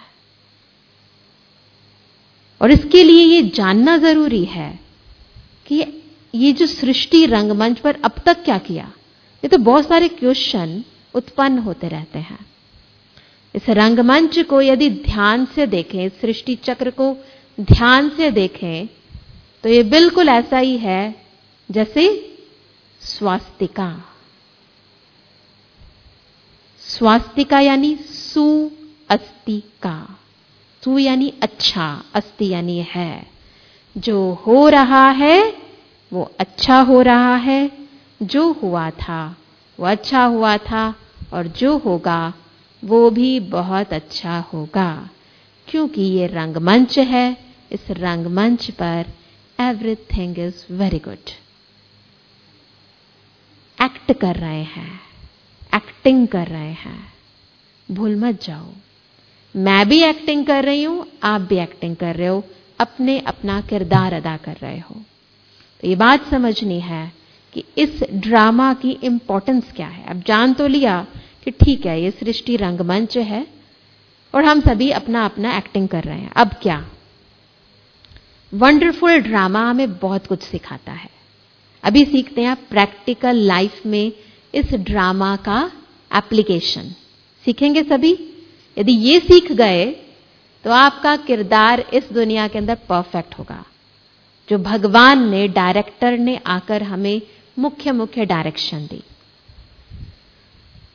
Speaker 1: और इसके लिए ये जानना जरूरी है कि ये जो सृष्टि रंगमंच पर अब तक क्या किया। ये तो बहुत सारे क्वेश्चन उत्पन्न होते रहते हैं। इस रंगमंच को यदि ध्यान से देखें, सृष्टि चक्र को ध्यान से देखें, तो ये बिल्कुल ऐसा ही है जैसे स्वास्तिका। स्वास्तिका यानी सु अस्तिका। सु यानी अच्छा, अस्ति यानी है। जो हो रहा है वो अच्छा हो रहा है, जो हुआ था वो अच्छा हुआ था, और जो होगा वो भी बहुत अच्छा होगा, क्योंकि ये रंगमंच है। इस रंगमंच पर everything is very good. Act कर रहे हैं, एक्टिंग कर रहे हैं, भूल मत जाओ। मैं भी एक्टिंग कर रही हूं, आप भी एक्टिंग कर रहे हो, अपने अपना किरदार अदा कर रहे हो। तो ये बात समझनी है कि इस ड्रामा की इंपॉर्टेंस क्या है। अब जान तो लिया कि ठीक है, ये सृष्टि रंगमंच है और हम सभी अपना अपना एक्टिंग कर रहे हैं। अब क्या? वंडरफुल ड्रामा हमें बहुत कुछ सिखाता है। अभी सीखते हैं प्रैक्टिकल लाइफ में इस ड्रामा का एप्लीकेशन सीखेंगे सभी। यदि ये सीख गए तो आपका किरदार इस दुनिया के अंदर परफेक्ट होगा। जो भगवान ने, डायरेक्टर ने आकर हमें मुख्य मुख्य डायरेक्शन दी।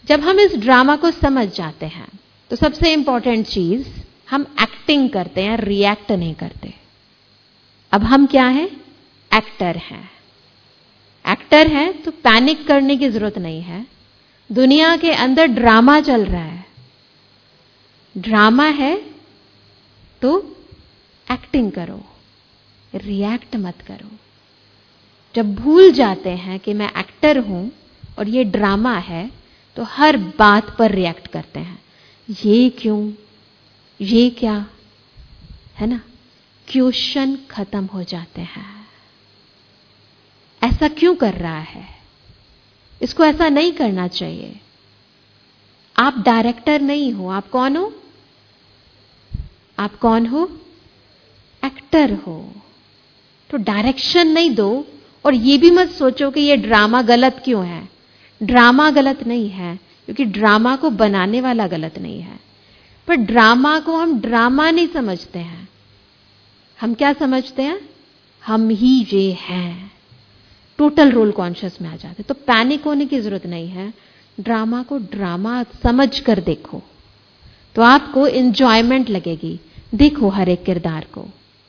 Speaker 1: जब हम इस ड्रामा को समझ जाते हैं तो सबसे इंपॉर्टेंट चीज, हम एक्टिंग करते हैं, रिएक्ट नहीं करते। अब हम क्या हैं? एक्टर हैं। एक्टर हैं तो पैनिक करने की जरूरत नहीं है। दुनिया के अंदर ड्रामा चल रहा है, ड्रामा है तो एक्टिंग करो, रिएक्ट मत करो। जब भूल जाते हैं कि मैं एक्टर हूं और ये ड्रामा है, तो हर बात पर रिएक्ट करते हैं। ये क्यों, ये क्या, है ना? क्वेश्चन खत्म हो जाते हैं। ऐसा क्यों कर रहा है? इसको ऐसा नहीं करना चाहिए। आप डायरेक्टर नहीं हो, आप कौन हो? आप कौन हो? एक्टर हो। तो डायरेक्शन नहीं दो और ये भी मत सोचो कि ये ड्रामा गलत क्यों है। ड्रामा गलत नहीं है, क्योंकि ड्रामा को बनाने वाला गलत नहीं है। पर ड्रामा को हम ड्रामा नहीं समझते हैं। हम क्या समझते हैं? हम ही ये हैं। टोटल रोल कॉन्शियस में आ जाते। तो पैनिक होने की जरूरत नहीं है। ड्रामा को ड्रामा समझ कर देखो तो आपको एंजॉयमेंट लगेगी। देखो हर एक किरदार को।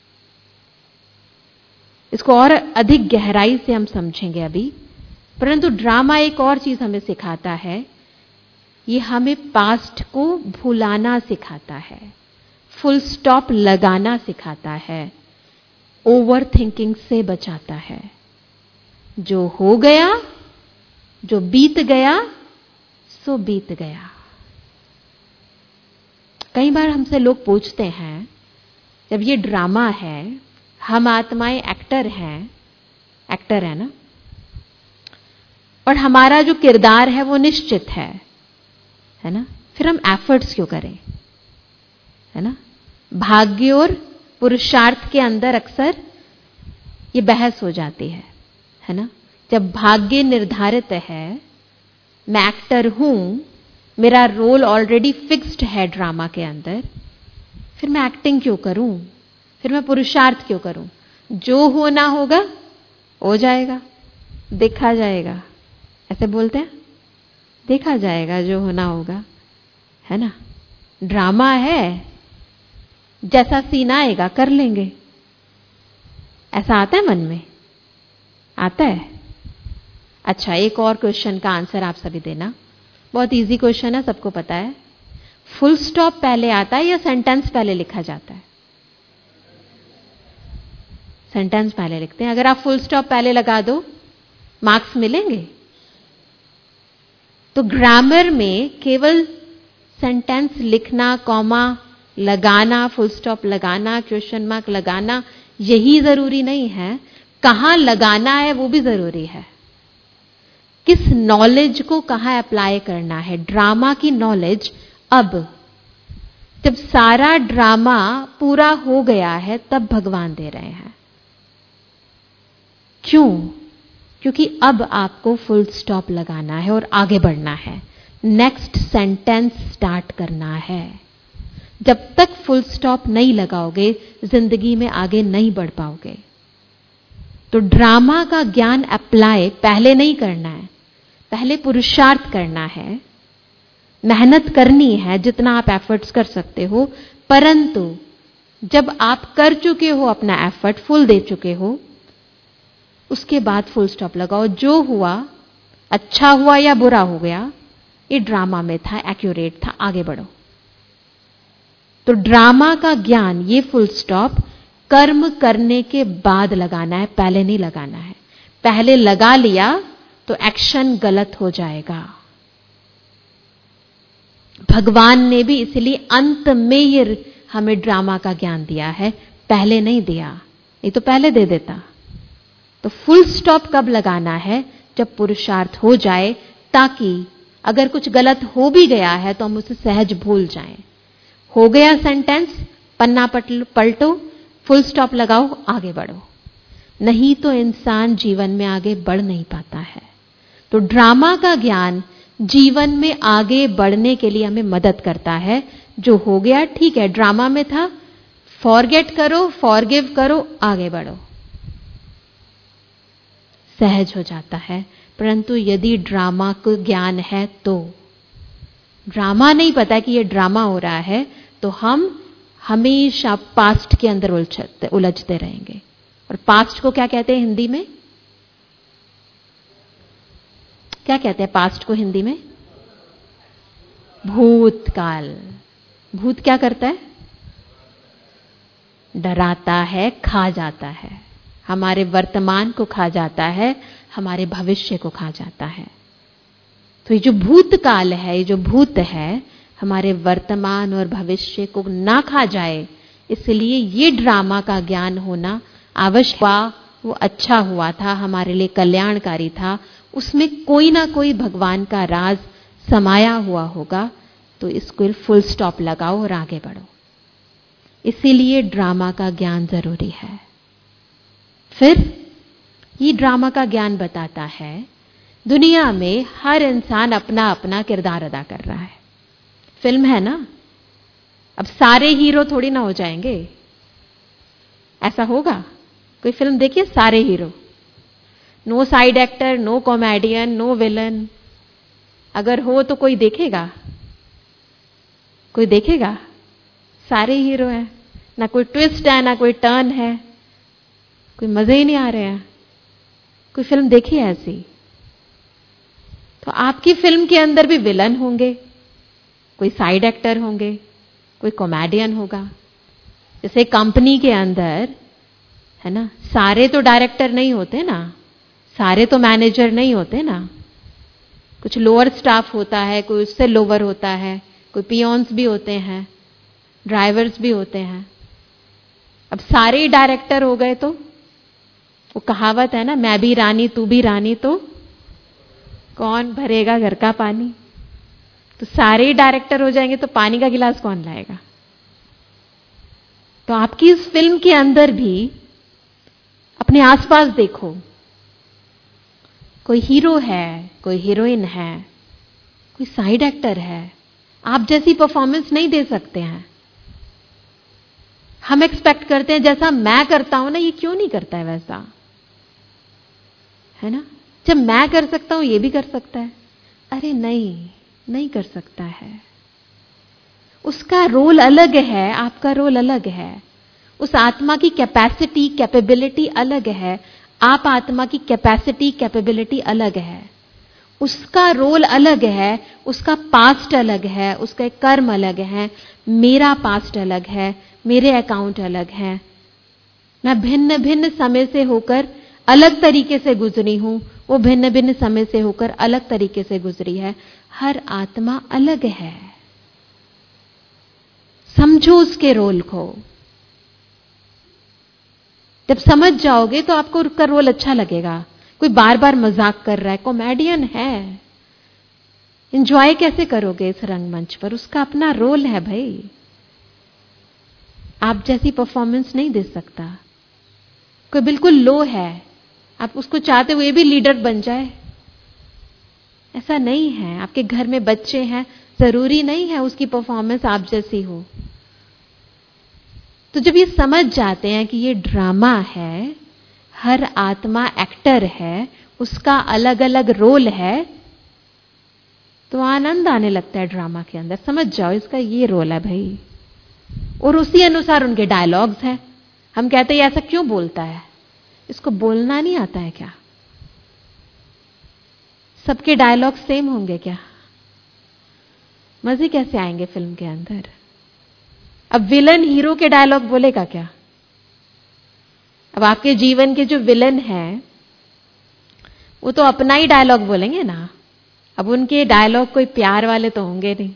Speaker 1: इसको और अधिक गहराई से हम समझेंगे अभी। परंतु ड्रामा एक और चीज हमें सिखाता है। ये हमें पास्ट को भुलाना सिखाता है, फुल स्टॉप लगाना सिखाता है, ओवर थिंकिंग से बचाता है। जो हो गया, जो बीत गया, सो बीत गया। कई बार हमसे लोग पूछते हैं, जब ये ड्रामा है, हम आत्माएं एक्टर हैं, एक्टर है ना, और हमारा जो किरदार है वो निश्चित है ना, फिर हम एफर्ट्स क्यों करें? है ना? भाग्य और पुरुषार्थ के अंदर अक्सर ये बहस हो जाती है ना? जब भाग्य निर्धारित है, मैं एक्टर हूं, मेरा रोल ऑलरेडी फिक्स्ड है ड्रामा के अंदर, फिर मैं एक्टिंग क्यों करूं? फिर मैं पुरुषार्थ क्यों करूं? जो होना होगा हो जाएगा, देखा जाएगा। ऐसे बोलते हैं, देखा जाएगा जो होना होगा, है ना? ड्रामा है, जैसा सीन आएगा कर लेंगे। ऐसा आता है मन में? आता है? अच्छा, एक और क्वेश्चन का आंसर आप सभी देना। बहुत इजी क्वेश्चन है, सबको पता है। फुल स्टॉप पहले आता है या सेंटेंस पहले लिखा जाता है? सेंटेंस पहले लिखते हैं। अगर आप फुल स्टॉप पहले लगा दो, मार्क्स मिलेंगे? तो ग्रामर में केवल सेंटेंस लिखना, कॉमा लगाना, फुल स्टॉप लगाना, क्वेश्चन मार्क लगाना, यही जरूरी नहीं है। कहां लगाना है वो भी जरूरी है। किस नॉलेज को कहां अप्लाई करना है? ड्रामा की नॉलेज अब, जब सारा ड्रामा पूरा हो गया है, तब भगवान दे रहे हैं। क्यों? क्योंकि अब आपको फुल स्टॉप लगाना है और आगे बढ़ना है, नेक्स्ट सेंटेंस स्टार्ट करना है। जब तक फुल स्टॉप नहीं लगाओगे, जिंदगी में आगे नहीं बढ़ पाओगे। तो ड्रामा का ज्ञान अप्लाई पहले नहीं करना है, पहले पुरुषार्थ करना है, मेहनत करनी है जितना आप एफर्ट्स कर सकते हो। परंतु जब आप कर चुके हो, अपना एफर्ट फुल दे चुके हो, उसके बाद फुल स्टॉप लगाओ। जो हुआ, अच्छा हुआ या बुरा हो गया, ये ड्रामा में था, एक्यूरेट था, आगे बढ़ो। तो ड्रामा का ज्ञान, ये फुल स्टॉप कर्म करने के बाद लगाना है, पहले नहीं लगाना है। पहले लगा लिया तो एक्शन गलत हो जाएगा। भगवान ने भी इसलिए अंत में ये हमें ड्रामा का ज्ञान दिया है, पहले नहीं दिया। नहीं तो पहले दे देता। तो फुल स्टॉप कब लगाना है? जब पुरुषार्थ हो जाए, ताकि अगर कुछ गलत हो भी गया है तो हम उसे सहज भूल जाएं। हो गया सेंटेंस, पन्ना पलटो, फुल स्टॉप लगाओ, आगे बढ़ो। नहीं तो इंसान जीवन में आगे बढ़ नहीं पाता है। तो ड्रामा का ज्ञान जीवन में आगे बढ़ने के लिए हमें मदद करता है। जो हो गया ठीक है, ड्रामा में था, फॉरगेट करो, फॉरगिव करो, आगे बढ़ो, सहज हो जाता है। परंतु यदि ड्रामा को ज्ञान है तो ड्रामा नहीं पता कि ये ड्रामा हो रहा है, तो हम हमेशा पास्ट के अंदर उलझते रहेंगे। और पास्ट को क्या कहते हैं हिंदी में? क्या कहते हैं पास्ट को हिंदी में? भूतकाल। भूत क्या करता है? डराता है, खा जाता है, हमारे वर्तमान को खा जाता है, हमारे भविष्य को खा जाता है। तो ये जो भूतकाल है, ये जो भूत है, हमारे वर्तमान और भविष्य को ना खा जाए, इसलिए ये ड्रामा का ज्ञान होना आवश्यक हुआ। वो अच्छा हुआ था, हमारे लिए कल्याणकारी था, उसमें कोई ना कोई भगवान का राज समाया हुआ होगा। तो इसको फुल स्टॉप लगाओ और आगे बढ़ो। इसीलिए ड्रामा का ज्ञान जरूरी है। फिर ये ड्रामा का ज्ञान बताता है दुनिया में हर इंसान अपना अपना किरदार अदा कर रहा है। फिल्म है ना, अब सारे हीरो थोड़ी ना हो जाएंगे। ऐसा होगा? कोई फिल्म देखिए, सारे hero, no side actor, no comedian, no villain. अगर हो तो कोई देखेगा? कोई देखेगा? सारे हीरो हैं, ना कोई ट्विस्ट है, ना कोई टर्न है, कोई मजे ही नहीं आ रहे हैं। कोई फिल्म देखी है ऐसी? तो आपकी फिल्म के अंदर भी विलन होंगे, कोई साइड एक्टर होंगे, कोई कॉमेडियन होगा। जैसे कंपनी के अंदर है ना, सारे तो डायरेक्टर नहीं होते ना, सारे तो मैनेजर नहीं होते ना, कुछ लोअर स्टाफ होता है, कोई उससे लोअर होता है, कोई पियोन्स भी होते हैं, ड्राइवर्स भी होते हैं। अब सारे ही डायरेक्टर हो गए तो वो कहावत है ना, मैं भी रानी तू भी रानी तो कौन भरेगा घर का पानी। तो सारे ही डायरेक्टर हो जाएंगे तो पानी का गिलास कौन लाएगा? तो आपकी इस फिल्म के अंदर भी अपने आसपास देखो, कोई हीरो है, कोई हीरोइन है, कोई साइड एक्टर है। आप जैसी परफॉर्मेंस नहीं दे सकते हैं। हम एक्सपेक्ट करते हैं जैसा मैं करता हूं ना, ये क्यों नहीं करता है वैसा, है ना? जब मैं कर सकता हूं ये भी कर सकता है। अरे नहीं, नहीं कर सकता है। उसका रोल अलग है, आपका रोल अलग है। उस आत्मा की कैपेसिटी, कैपेबिलिटी अलग है। आप आत्मा की कैपेसिटी, कैपेबिलिटी अलग है। उसका रोल अलग है, उसका पास्ट अलग है, उसके कर्म अलग है। मेरा पास्ट अलग है, मेरे अकाउंट अलग है। मैं भिन्न भिन्न समय से होकर अलग तरीके से गुजरी हूं, वो भिन्न भिन्न समय से होकर अलग तरीके से गुजरी है। हर आत्मा अलग है। समझो उसके रोल को। जब समझ जाओगे तो आपको उसका रोल अच्छा लगेगा। कोई बार बार मजाक कर रहा है, कॉमेडियन है, एंजॉय कैसे करोगे इस रंगमंच पर? उसका अपना रोल है भाई। आप जैसी परफॉर्मेंस नहीं दे सकता। कोई बिल्कुल लो है, आप उसको चाहते हुए भी लीडर बन जाए, ऐसा नहीं है। आपके घर में बच्चे हैं, जरूरी नहीं है उसकी परफॉर्मेंस आप जैसी हो। तो जब ये समझ जाते हैं कि ये ड्रामा है, हर आत्मा एक्टर है, उसका अलग अलग रोल है, तो आनंद आने लगता है ड्रामा के अंदर। समझ जाओ इसका ये रोल है भाई, और उसी अनुसार उनके डायलॉग्स हैं। हम कहते हैं ऐसा क्यों बोलता है? इसको बोलना नहीं आता है क्या? सबके डायलॉग सेम होंगे क्या? मजे कैसे आएंगे फिल्म के अंदर? अब विलन हीरो के डायलॉग बोलेगा क्या? अब आपके जीवन के जो विलन हैं वो तो अपना ही डायलॉग बोलेंगे ना। अब उनके डायलॉग कोई प्यार वाले तो होंगे नहीं,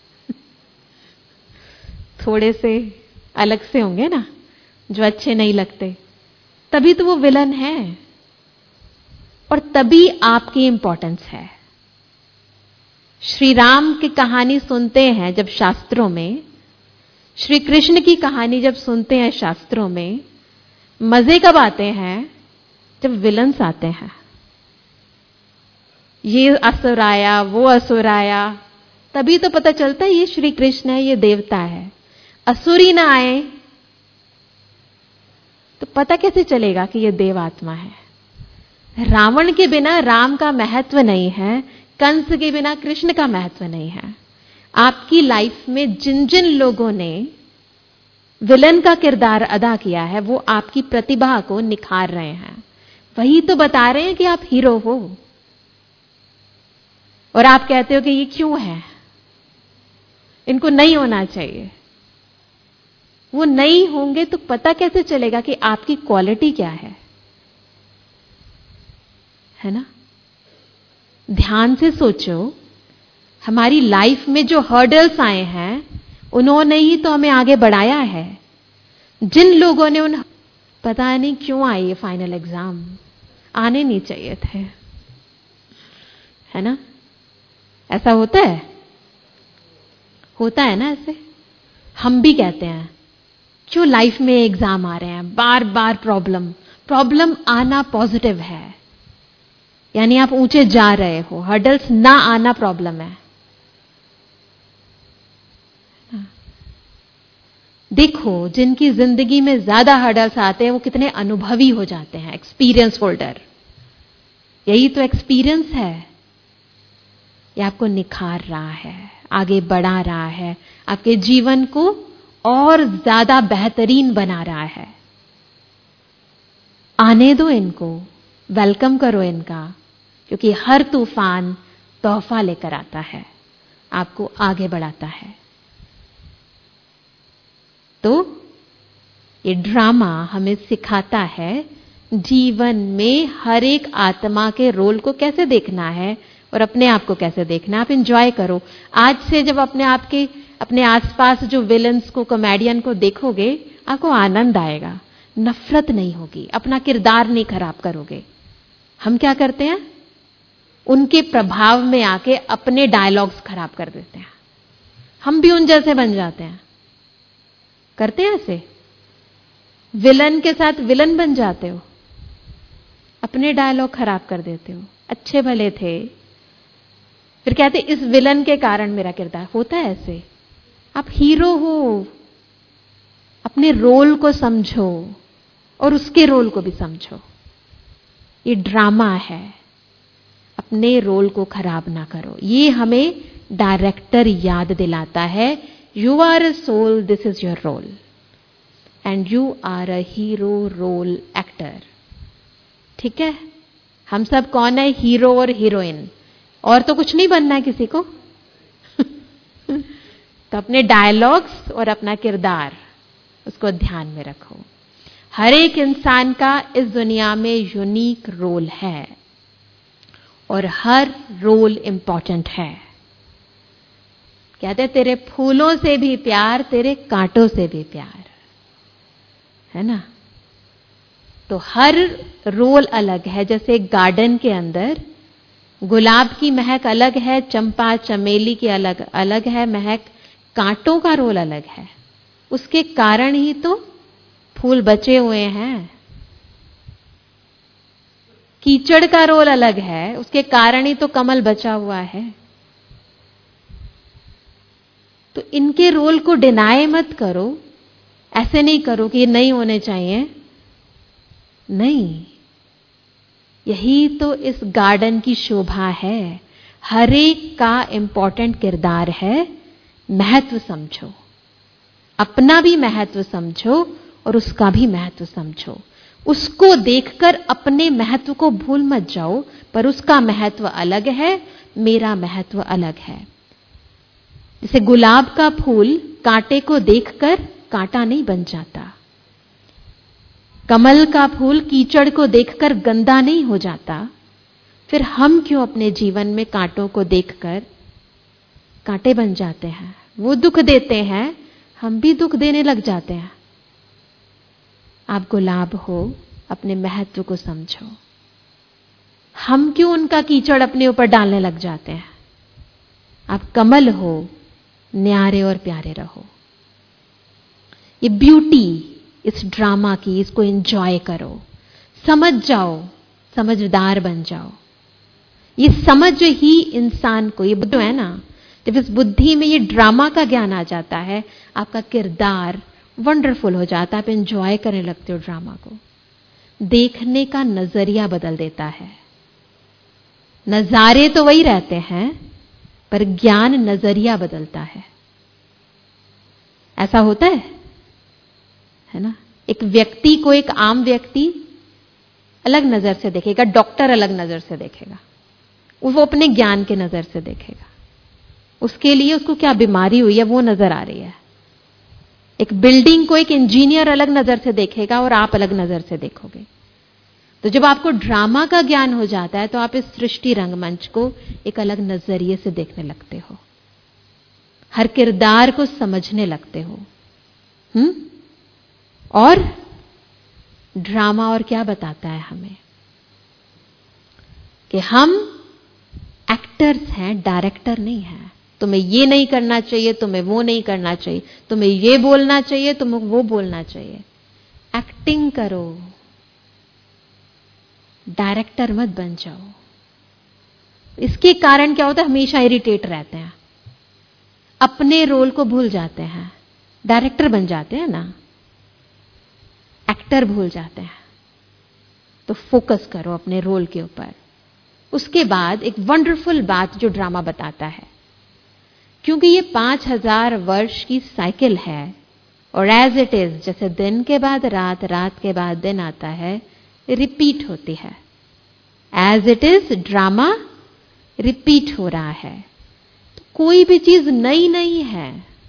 Speaker 1: थोड़े से अलग से होंगे ना, जो अच्छे नहीं लगते। तभी तो वो विलन है, और तभी आपकी इंपॉर्टेंस है। श्री राम की कहानी सुनते हैं जब शास्त्रों में, श्री कृष्ण की कहानी जब सुनते हैं शास्त्रों में, मजे कब आते हैं? जब विलन्स आते हैं। ये असुर आया, वो असुर आया, तभी तो पता चलता है ये श्री कृष्ण है, ये देवता है। असुर ही ना आए तो पता कैसे चलेगा कि ये देवात्मा है? रावण के बिना राम का महत्व नहीं है, कंस के बिना कृष्ण का महत्व नहीं है। आपकी लाइफ में जिन जिन लोगों ने विलन का किरदार अदा किया है वो आपकी प्रतिभा को निखार रहे हैं, वही तो बता रहे हैं कि आप हीरो हो। और आप कहते हो कि ये क्यों है, इनको नहीं होना चाहिए। वो नहीं होंगे तो पता कैसे चलेगा कि आपकी क्वालिटी क्या है ना? ध्यान से सोचो, हमारी लाइफ में जो हर्डल्स आए हैं उन्होंने ही तो हमें आगे बढ़ाया है। जिन लोगों ने पता नहीं क्यों आए ये फाइनल एग्जाम, आने नहीं चाहिए थे, है ना? ऐसा होता है ना ऐसे। हम भी कहते हैं क्यों लाइफ में एग्जाम आ रहे हैं, बार बार प्रॉब्लम आना पॉजिटिव है, यानी आप ऊंचे जा रहे हो। हर्डल्स ना आना प्रॉब्लम है। देखो, जिनकी जिंदगी में ज्यादा हर्डल्स आते हैं वो कितने अनुभवी हो जाते हैं, एक्सपीरियंस होल्डर। यही तो एक्सपीरियंस है, ये आपको निखार रहा है, आगे बढ़ा रहा है, आपके जीवन को और ज्यादा बेहतरीन बना रहा है। आने दो इनको, वेलकम करो इनका, क्योंकि हर तूफान तोहफा लेकर आता है, आपको आगे बढ़ाता है। तो ये ड्रामा हमें सिखाता है जीवन में हर एक आत्मा के रोल को कैसे देखना है और अपने आप को कैसे देखना है। आप एंजॉय करो। आज से जब अपने आसपास जो विलन्स को, कॉमेडियन को देखोगे, आपको आनंद आएगा, नफरत नहीं होगी, अपना किरदार नहीं खराब करोगे। हम क्या करते हैं, उनके प्रभाव में आके अपने डायलॉग्स खराब कर देते हैं। हम भी उन जैसे बन जाते हैं, करते हैं ऐसे। विलन के साथ विलन बन जाते हो, अपने डायलॉग खराब कर देते हो। अच्छे भले थे, फिर कहते इस विलन के कारण मेरा किरदार। होता है ऐसे। आप हीरो हो, अपने रोल को समझो और उसके रोल को भी समझो। ये ड्रामा है, अपने रोल को खराब ना करो। ये हमें डायरेक्टर याद दिलाता है, you are a soul, this is your role and you are a hero role actor. ठीक है, हम सब कौन है, हीरो और हीरोइन, और तो कुछ नहीं बनना है किसी को। तो अपने डायलॉग्स और अपना किरदार, उसको ध्यान में रखो। हर एक इंसान का इस दुनिया में यूनिक रोल है और हर रोल इंपॉर्टेंट है। कहते तेरे फूलों से भी प्यार, तेरे कांटों से भी प्यार, है ना? तो हर रोल अलग है। जैसे गार्डन के अंदर गुलाब की महक अलग है, चंपा चमेली की अलग अलग है महक, कांटों का रोल अलग है। उसके कारण ही तो फूल बचे हुए हैं। कीचड़ का रोल अलग है, उसके कारण ही तो कमल बचा हुआ है। तो इनके रोल को डिनाई मत करो। ऐसे नहीं करो कि ये नहीं होने चाहिए, नहीं। यही तो इस गार्डन की शोभा है। हर एक का इंपॉर्टेंट किरदार है। महत्व समझो, अपना भी महत्व समझो और उसका भी महत्व समझो। उसको देखकर अपने महत्व को भूल मत जाओ, पर उसका महत्व अलग है, मेरा महत्व अलग है। जैसे गुलाब का फूल कांटे को देखकर कांटा नहीं बन जाता, कमल का फूल कीचड़ को देखकर गंदा नहीं हो जाता, फिर हम क्यों अपने जीवन में कांटों को देखकर कांटे बन जाते हैं? वो दुख देते हैं, हम भी दुख देने लग जाते हैं। आप गुलाब हो, अपने महत्व को समझो। हम क्यों उनका कीचड़ अपने ऊपर डालने लग जाते हैं? आप कमल हो, न्यारे और प्यारे रहो। ये ब्यूटी इस ड्रामा की, इसको एंजॉय करो, समझ जाओ, समझदार बन जाओ। ये समझ ही इंसान को, ये बुद्धि है ना, जब इस बुद्धि में ये ड्रामा का ज्ञान आ जाता है, आपका किरदार वंडरफुल हो जाता है। आप एंजॉय करने लगते हो ड्रामा को। देखने का नजरिया बदल देता है। नजारे तो वही रहते हैं, पर ज्ञान नजरिया बदलता है। ऐसा होता है ना? एक व्यक्ति को एक आम व्यक्ति अलग नजर से देखेगा, डॉक्टर अलग नजर से देखेगा, वो अपने ज्ञान के नजर से देखेगा। उसके लिए उसको क्या बीमारी हुई है वो नजर आ रही है। एक बिल्डिंग को एक इंजीनियर अलग नजर से देखेगा और आप अलग नजर से देखोगे। तो जब आपको ड्रामा का ज्ञान हो जाता है तो आप इस सृष्टि रंगमंच को एक अलग नजरिए से देखने लगते हो, हर किरदार को समझने लगते हो। और ड्रामा और क्या बताता है हमें? कि हम एक्टर्स हैं, डायरेक्टर नहीं है। तुम्हें ये नहीं करना चाहिए, तुम्हें वो नहीं करना चाहिए, तुम्हें ये बोलना चाहिए, तुम्हें वो बोलना चाहिए। एक्टिंग करो, डायरेक्टर मत बन जाओ। इसके कारण क्या होता है? हमेशा इरिटेट रहते हैं, अपने रोल को भूल जाते हैं। डायरेक्टर बन जाते हैं ना, एक्टर भूल जाते हैं। तो फोकस करो अपने रोल के ऊपर। उसके बाद एक वंडरफुल बात जो ड्रामा बताता है, क्योंकि ये 5000 वर्ष की साइकिल है और एज इट इज, जैसे दिन के बाद रात, रात के बाद दिन आता है, रिपीट होती है। As it is drama repeat हो रहा है। तो कोई भी चीज नई नहीं है।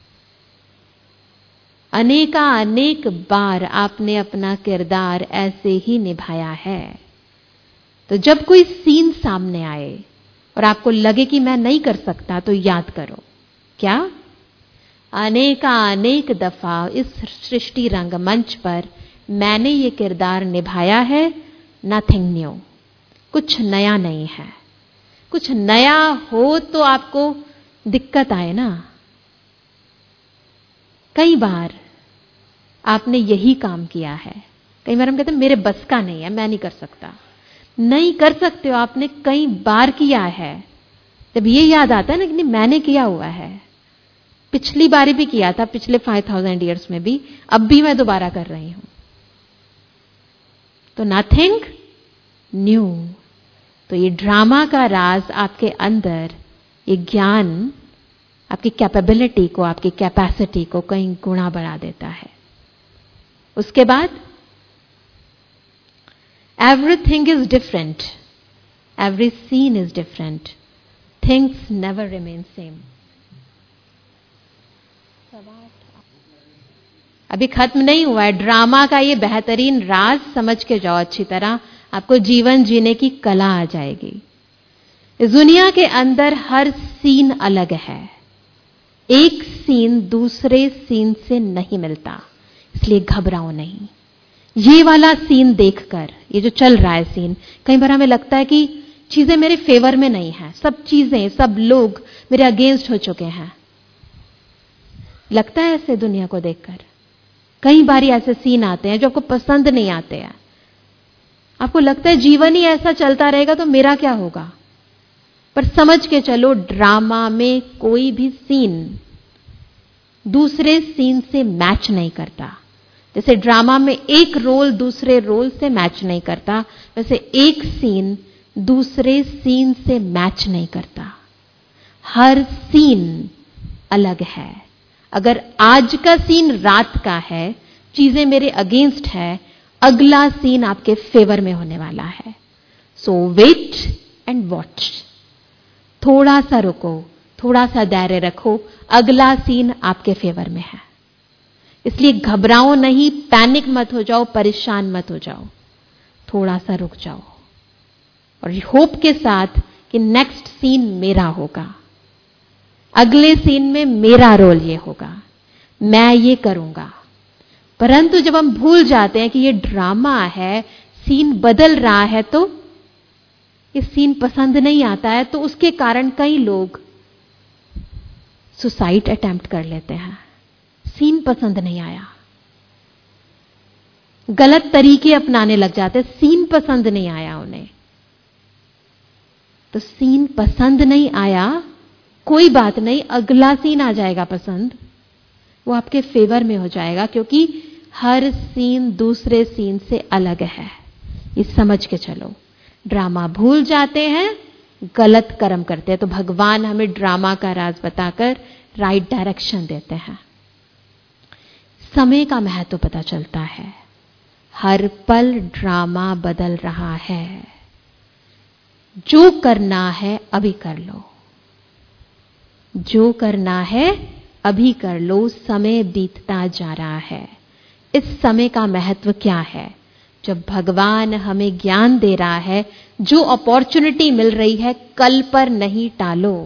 Speaker 1: अनेक बार आपने अपना किरदार ऐसे ही निभाया है। तो जब कोई सीन सामने आए और आपको लगे कि मैं नहीं कर सकता, तो याद करो क्या? अनेक दफा इस सृष्टि रंगमंच पर मैंने ये किरदार निभाया है। नथिंग न्यू, कुछ नया नहीं है। कुछ नया हो तो आपको दिक्कत आए ना। कई बार आपने यही काम किया है। कई बार हम कहते हैं मेरे बस का नहीं है, मैं नहीं कर सकता। नहीं कर सकते हो, आपने कई बार किया है। तब ये याद आता है ना कि नहीं, मैंने किया हुआ है। पिछली बारी भी किया था, पिछले 5000 ईयर्स में भी, अब भी मैं दोबारा कर रही हूं। तो नथिंग न्यू। तो ये ड्रामा का राज आपके अंदर ये ज्ञान आपकी कैपेबिलिटी को, आपकी कैपेसिटी को कई गुना बढ़ा देता है। उसके बाद everything is different, every scene is different, things never remain same. अभी खत्म नहीं हुआ है ड्रामा का ये बेहतरीन राज। समझ के जाओ अच्छी तरह, आपको जीवन जीने की कला आ जाएगी। इस दुनिया के अंदर हर सीन अलग है। एक सीन दूसरे सीन से नहीं मिलता, इसलिए घबराओ नहीं। ये वाला सीन देखकर, ये जो चल रहा है सीन, कई बार हमें लगता है कि चीजें मेरे फेवर में नहीं है, सब चीजें, सब लोग मेरे अगेंस्ट हो चुके हैं। लगता है ऐसे दुनिया को देखकर? कई बार ऐसे सीन आते हैं जो आपको पसंद नहीं आते हैं। आपको लगता है जीवन ही ऐसा चलता रहेगा तो मेरा क्या होगा? पर समझ के चलो, ड्रामा में कोई भी सीन दूसरे सीन से मैच नहीं करता। जैसे ड्रामा में एक रोल दूसरे रोल से मैच नहीं करता, वैसे एक सीन दूसरे सीन से मैच नहीं करता। हर सीन अलग है। अगर आज का सीन रात का है, चीजें मेरे अगेंस्ट है, अगला सीन आपके फेवर में होने वाला है। So wait and watch. थोड़ा सा रुको, थोड़ा सा धैर्य रखो, अगला सीन आपके फेवर में है। इसलिए घबराओ नहीं, पैनिक मत हो जाओ, परेशान मत हो जाओ। थोड़ा सा रुक जाओ और होप के साथ कि नेक्स्ट सीन मेरा होगा, अगले सीन में मेरा रोल ये होगा, मैं ये करूंगा। परंतु जब हम भूल जाते हैं कि ये ड्रामा है, सीन बदल रहा है, तो ये सीन पसंद नहीं आता है, तो उसके कारण कई लोग सुसाइड अटेम्प्ट कर लेते हैं। सीन पसंद नहीं आया, गलत तरीके अपनाने लग जाते, सीन पसंद नहीं आया उन्हें। तो सीन पसंद नहीं आया, कोई बात नहीं, अगला सीन आ जाएगा पसंद, वो आपके फेवर में हो जाएगा, क्योंकि हर सीन दूसरे सीन से अलग है। ये समझ के चलो। ड्रामा भूल जाते हैं, गलत कर्म करते हैं। तो भगवान हमें ड्रामा का राज बताकर राइट डायरेक्शन देते हैं। समय का महत्व पता चलता है। हर पल ड्रामा बदल रहा है। जो करना है अभी कर लो, जो करना है अभी कर लो। समय बीतता जा रहा है। इस समय का महत्व क्या है? जब भगवान हमें ज्ञान दे रहा है, जो अपॉर्चुनिटी मिल रही है कल पर नहीं टालो।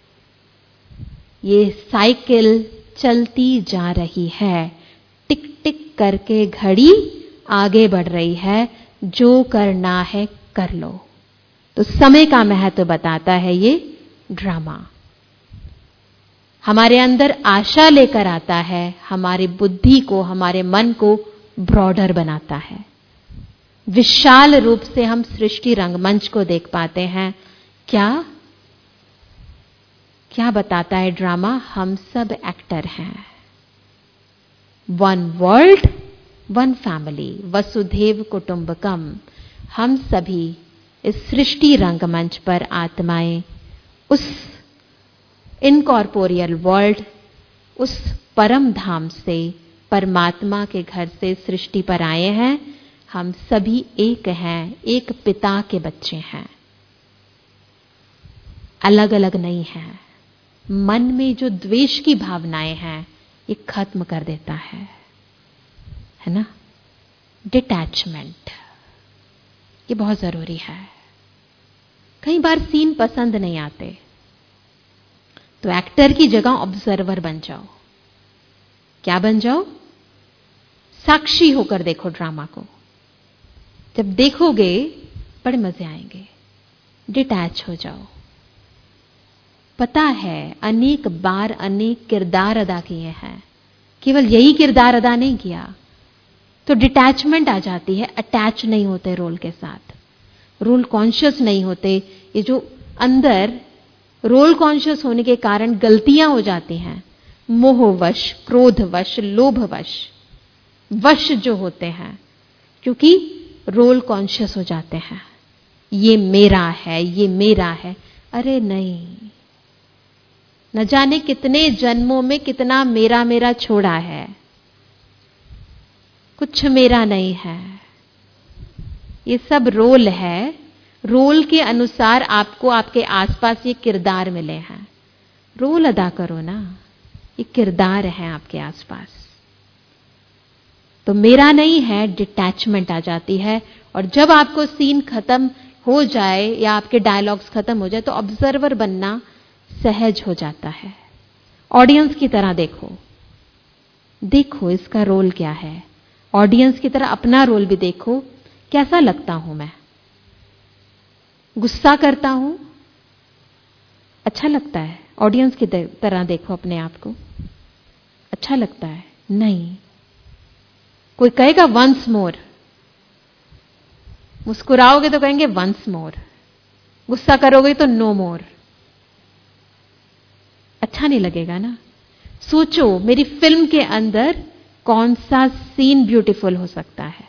Speaker 1: ये साइकिल चलती जा रही है, टिक टिक करके घड़ी आगे बढ़ रही है। जो करना है कर लो। तो समय का महत्व बताता है ये ड्रामा। हमारे अंदर आशा लेकर आता है, हमारी बुद्धि को, हमारे मन को ब्रॉडर बनाता है। विशाल रूप से हम सृष्टि रंगमंच को देख पाते हैं। क्या क्या बताता है ड्रामा? हम सब एक्टर हैं। वन वर्ल्ड वन फैमिली, वसुधैव कुटुंबकम। हम सभी इस सृष्टि रंगमंच पर आत्माएं उस इनकॉर्पोरियल वर्ल्ड, उस परम धाम से, परमात्मा के घर से सृष्टि पर आए हैं। हम सभी एक हैं, एक पिता के बच्चे हैं, अलग अलग नहीं हैं। मन में जो द्वेष की भावनाएं हैं ये खत्म कर देता है ना? डिटैचमेंट, ये बहुत जरूरी है। कई बार सीन पसंद नहीं आते तो एक्टर की जगह ऑब्जर्वर बन जाओ। क्या बन जाओ? साक्षी होकर देखो ड्रामा को। जब देखोगे बड़े मजे आएंगे। डिटैच हो जाओ। पता है अनेक बार अनेक किरदार अदा किए हैं, केवल यही किरदार अदा नहीं किया तो डिटैचमेंट आ जाती है। अटैच नहीं होते रोल के साथ, रोल कॉन्शियस नहीं होते। ये जो अंदर रोल कॉन्शियस होने के कारण गलतियां हो जाती हैं, मोहवश, क्रोधवश, लोभवश वश जो होते हैं, क्योंकि रोल कॉन्शियस हो जाते हैं। ये मेरा है, ये मेरा है। अरे नहीं, न जाने कितने जन्मों में कितना मेरा मेरा छोड़ा है, कुछ मेरा नहीं है। ये सब रोल है। रोल के अनुसार आपको आपके आसपास ये किरदार मिले हैं। रोल अदा करो ना, ये किरदार है आपके आसपास। तो मेरा नहीं है, डिटैचमेंट आ जाती है। और जब आपको सीन खत्म हो जाए या आपके डायलॉग्स खत्म हो जाए तो ऑब्जर्वर बनना सहज हो जाता है। ऑडियंस की तरह देखो, देखो इसका रोल क्या है। ऑडियंस की तरह अपना रोल भी देखो। कैसा लगता हूं मैं? गुस्सा करता हूं? अच्छा लगता है? ऑडियंस की तरह देखो अपने आप को। अच्छा लगता है? नहीं। कोई कहेगा वंस मोर, मुस्कुराओगे तो कहेंगे वंस मोर, गुस्सा करोगे तो नो मोर। अच्छा नहीं लगेगा ना? सोचो मेरी फिल्म के अंदर कौन सा सीन ब्यूटीफुल हो सकता है,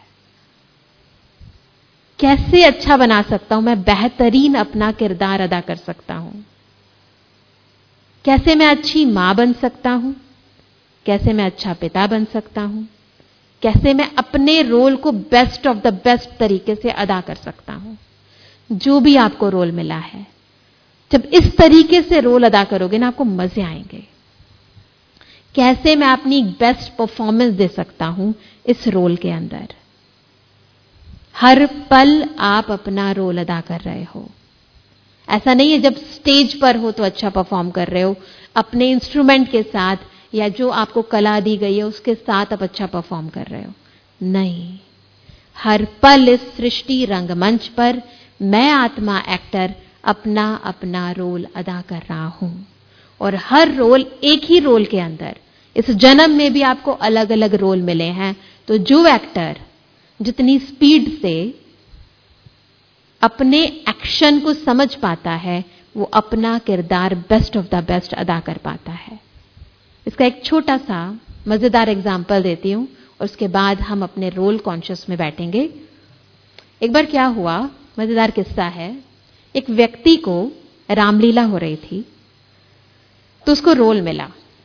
Speaker 1: कैसे अच्छा बना सकता हूं मैं, बेहतरीन अपना किरदार अदा कर सकता हूं, कैसे मैं अच्छी मां बन सकता हूं, कैसे मैं अच्छा पिता बन सकता हूं, कैसे मैं अपने रोल को बेस्ट ऑफ द बेस्ट तरीके से अदा कर सकता हूं। जो भी आपको रोल मिला है, जब इस तरीके से रोल अदा करोगे ना, आपको मजे आएंगे। कैसे मैं अपनी बेस्ट परफॉर्मेंस दे सकता हूं इस रोल के अंदर। हर पल आप अपना रोल अदा कर रहे हो। ऐसा नहीं है जब स्टेज पर हो तो अच्छा परफॉर्म कर रहे हो, अपने इंस्ट्रूमेंट के साथ या जो आपको कला दी गई है उसके साथ आप अच्छा परफॉर्म कर रहे हो। नहीं, हर पल इस सृष्टि रंगमंच पर मैं आत्मा एक्टर अपना अपना रोल अदा कर रहा हूं। और हर रोल, एक ही रोल के अंदर इस जन्म में भी आपको अलग अलग रोल मिले हैं। तो जो एक्टर जितनी स्पीड से अपने एक्शन को समझ पाता है, वो अपना किरदार बेस्ट ऑफ द बेस्ट अदा कर पाता है। इसका एक छोटा सा मजेदार एग्जाम्पल देती हूं और उसके बाद हम अपने रोल कॉन्शियस में बैठेंगे। एक बार क्या हुआ, मजेदार किस्सा है। एक व्यक्ति को रामलीला हो रही थी, तो उसको रोल मिला।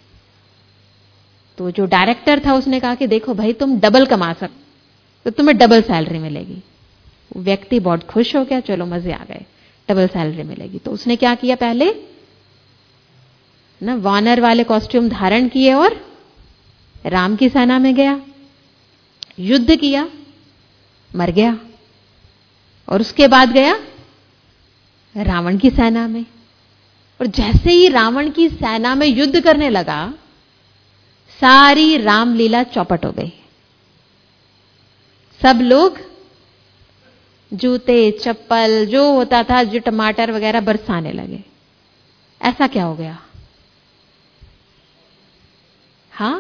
Speaker 1: तो जो डायरेक्टर था उसने कहा कि देखो भाई, तुम डबल कमा सकते, तो तुम्हें डबल सैलरी मिलेगी। वो व्यक्ति बहुत खुश हो गया, चलो मजे आ गए, डबल सैलरी मिलेगी। तो उसने क्या किया, पहले ना वानर वाले कॉस्ट्यूम धारण किए और राम की सेना में गया, युद्ध किया, मर गया। और उसके बाद गया रावण की सेना में, और जैसे ही रावण की सेना में युद्ध करने लगा, सारी रामलीला चौपट हो गई। सब लोग जूते चप्पल जो होता था, जो टमाटर वगैरह बरसाने लगे। ऐसा क्या हो गया? हाँ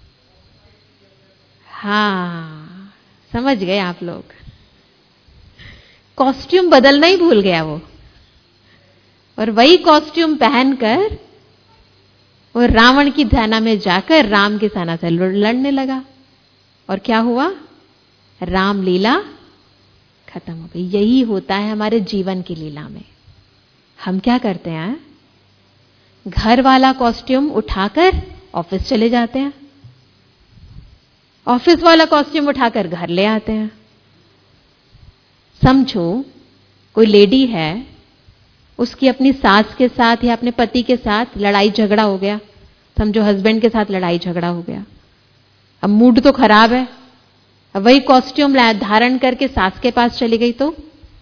Speaker 1: हाँ, समझ गए आप लोग। कॉस्ट्यूम बदलना ही भूल गया वो, और वही कॉस्ट्यूम पहनकर वो रावण की सेना में जाकर राम की सेना से लड़ने लगा। और क्या हुआ? रामलीला खत्म हो गई। यही होता है हमारे जीवन की लीला में। हम क्या करते हैं? घर वाला कॉस्ट्यूम उठाकर ऑफिस चले जाते हैं, ऑफिस वाला कॉस्ट्यूम उठाकर घर ले आते हैं। समझो कोई लेडी है, उसकी अपनी सास के साथ या अपने पति के साथ लड़ाई झगड़ा हो गया। समझो हस्बैंड के साथ लड़ाई झगड़ा हो गया, अब मूड तो खराब है, अब वही कॉस्ट्यूम धारण करके सास के पास चली गई तो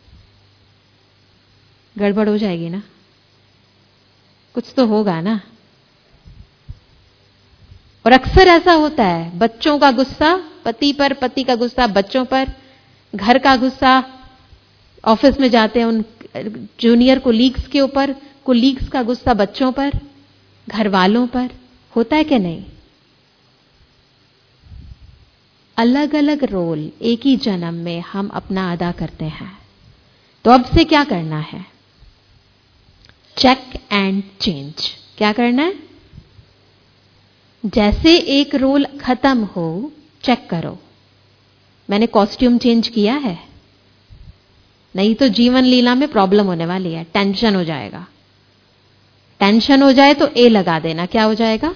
Speaker 1: गड़बड़ हो जाएगी ना, कुछ तो होगा ना। और अक्सर ऐसा होता है, बच्चों का गुस्सा पति पर, पति का गुस्सा बच्चों पर, घर का गुस्सा ऑफिस में जाते हैं उन जूनियर कोलीग्स के ऊपर, कोलीग्स का गुस्सा बच्चों पर, घर वालों पर। होता है कि नहीं? अलग अलग रोल एक ही जन्म में हम अपना अदा करते हैं। तो अब से क्या करना है? Check and change. क्या करना है? जैसे एक रोल खत्म हो, चेक करो, मैंने कॉस्ट्यूम चेंज किया है? नहीं तो जीवन लीला में प्रॉब्लम होने वाली है, टेंशन हो जाएगा। टेंशन हो जाए तो ए लगा देना। क्या हो जाएगा?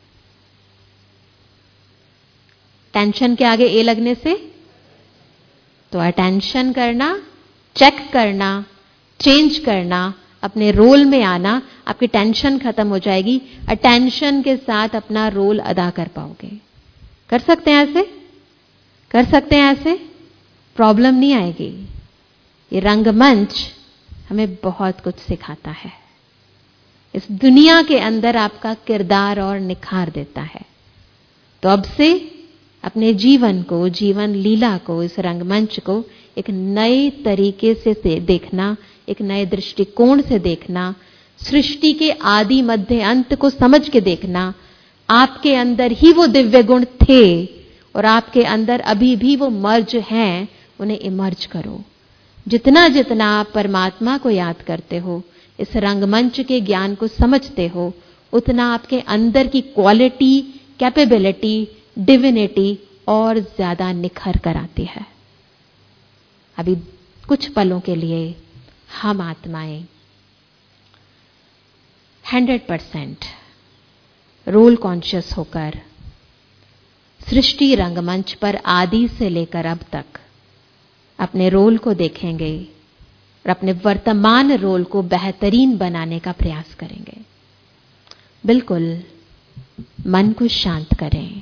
Speaker 1: टेंशन के आगे ए लगने से तो अटेंशन करना, चेक करना, चेंज करना, अपने रोल में आना, आपकी टेंशन खत्म हो जाएगी। अटेंशन के साथ अपना रोल अदा कर पाओगे। कर सकते हैं ऐसे? कर सकते हैं ऐसे? प्रॉब्लम नहीं आएगी। ये रंगमंच हमें बहुत कुछ सिखाता है, इस दुनिया के अंदर आपका किरदार और निखार देता है। तो अब से अपने जीवन को, जीवन लीला को, इस रंगमंच को एक नए तरीके से देखना, एक नए दृष्टिकोण से देखना, सृष्टि के आदि मध्य अंत को समझ के देखना। आपके अंदर ही वो दिव्य गुण थे और आपके अंदर अभी भी वो मर्ज हैं, उन्हें इमर्ज करो। जितना जितना आप परमात्मा को याद करते हो, इस रंगमंच के ज्ञान को समझते हो, उतना आपके अंदर की क्वालिटी, कैपेबिलिटी, डिविनिटी और ज्यादा निखर कर आती है। अभी कुछ पलों के लिए हम आत्माएं 100% रोल कॉन्शियस होकर सृष्टि रंगमंच पर आदि से लेकर अब तक अपने रोल को देखेंगे और अपने वर्तमान रोल को बेहतरीन बनाने का प्रयास करेंगे। बिल्कुल मन को शांत करें,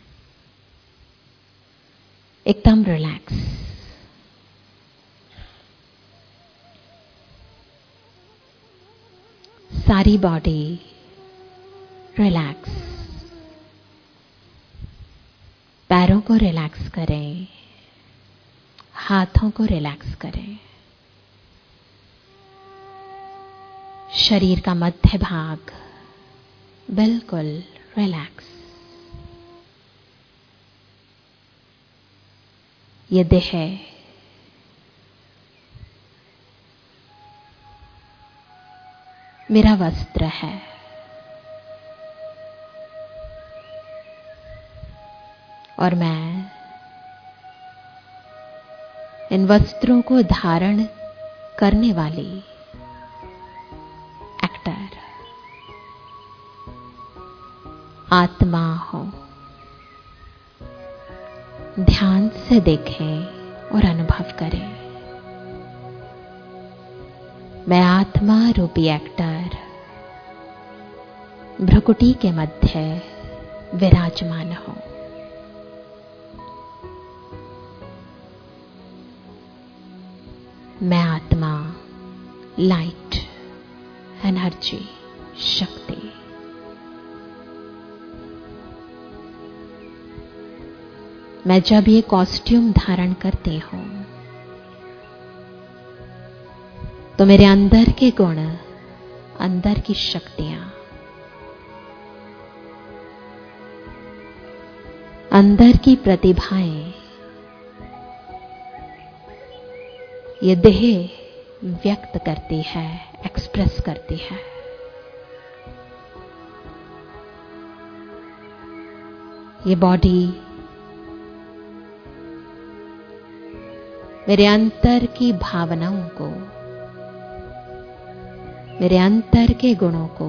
Speaker 1: एकदम रिलैक्स। सारी बॉडी रिलैक्स। पैरों को रिलैक्स करें, हाथों को रिलैक्स करें। शरीर का मध्य भाग बिल्कुल रिलैक्स। ये देह मेरा वस्त्र है, और मैं इन वस्त्रों को धारण करने वाली आत्मा हो। ध्यान से देखें और अनुभव करें। मैं आत्मा रूपी एक्टर भ्रुकुटी के मध्य विराजमान हूं। मैं आत्मा, लाइट, एनर्जी, शक्ति। मैं जब ये कॉस्ट्यूम धारण करती हूं तो मेरे अंदर के गुण, अंदर की शक्तियां, अंदर की प्रतिभाएं ये देह व्यक्त करती है, एक्सप्रेस करती है। ये बॉडी मेरे अंतर की भावनाओं को, मेरे अंतर के गुणों को,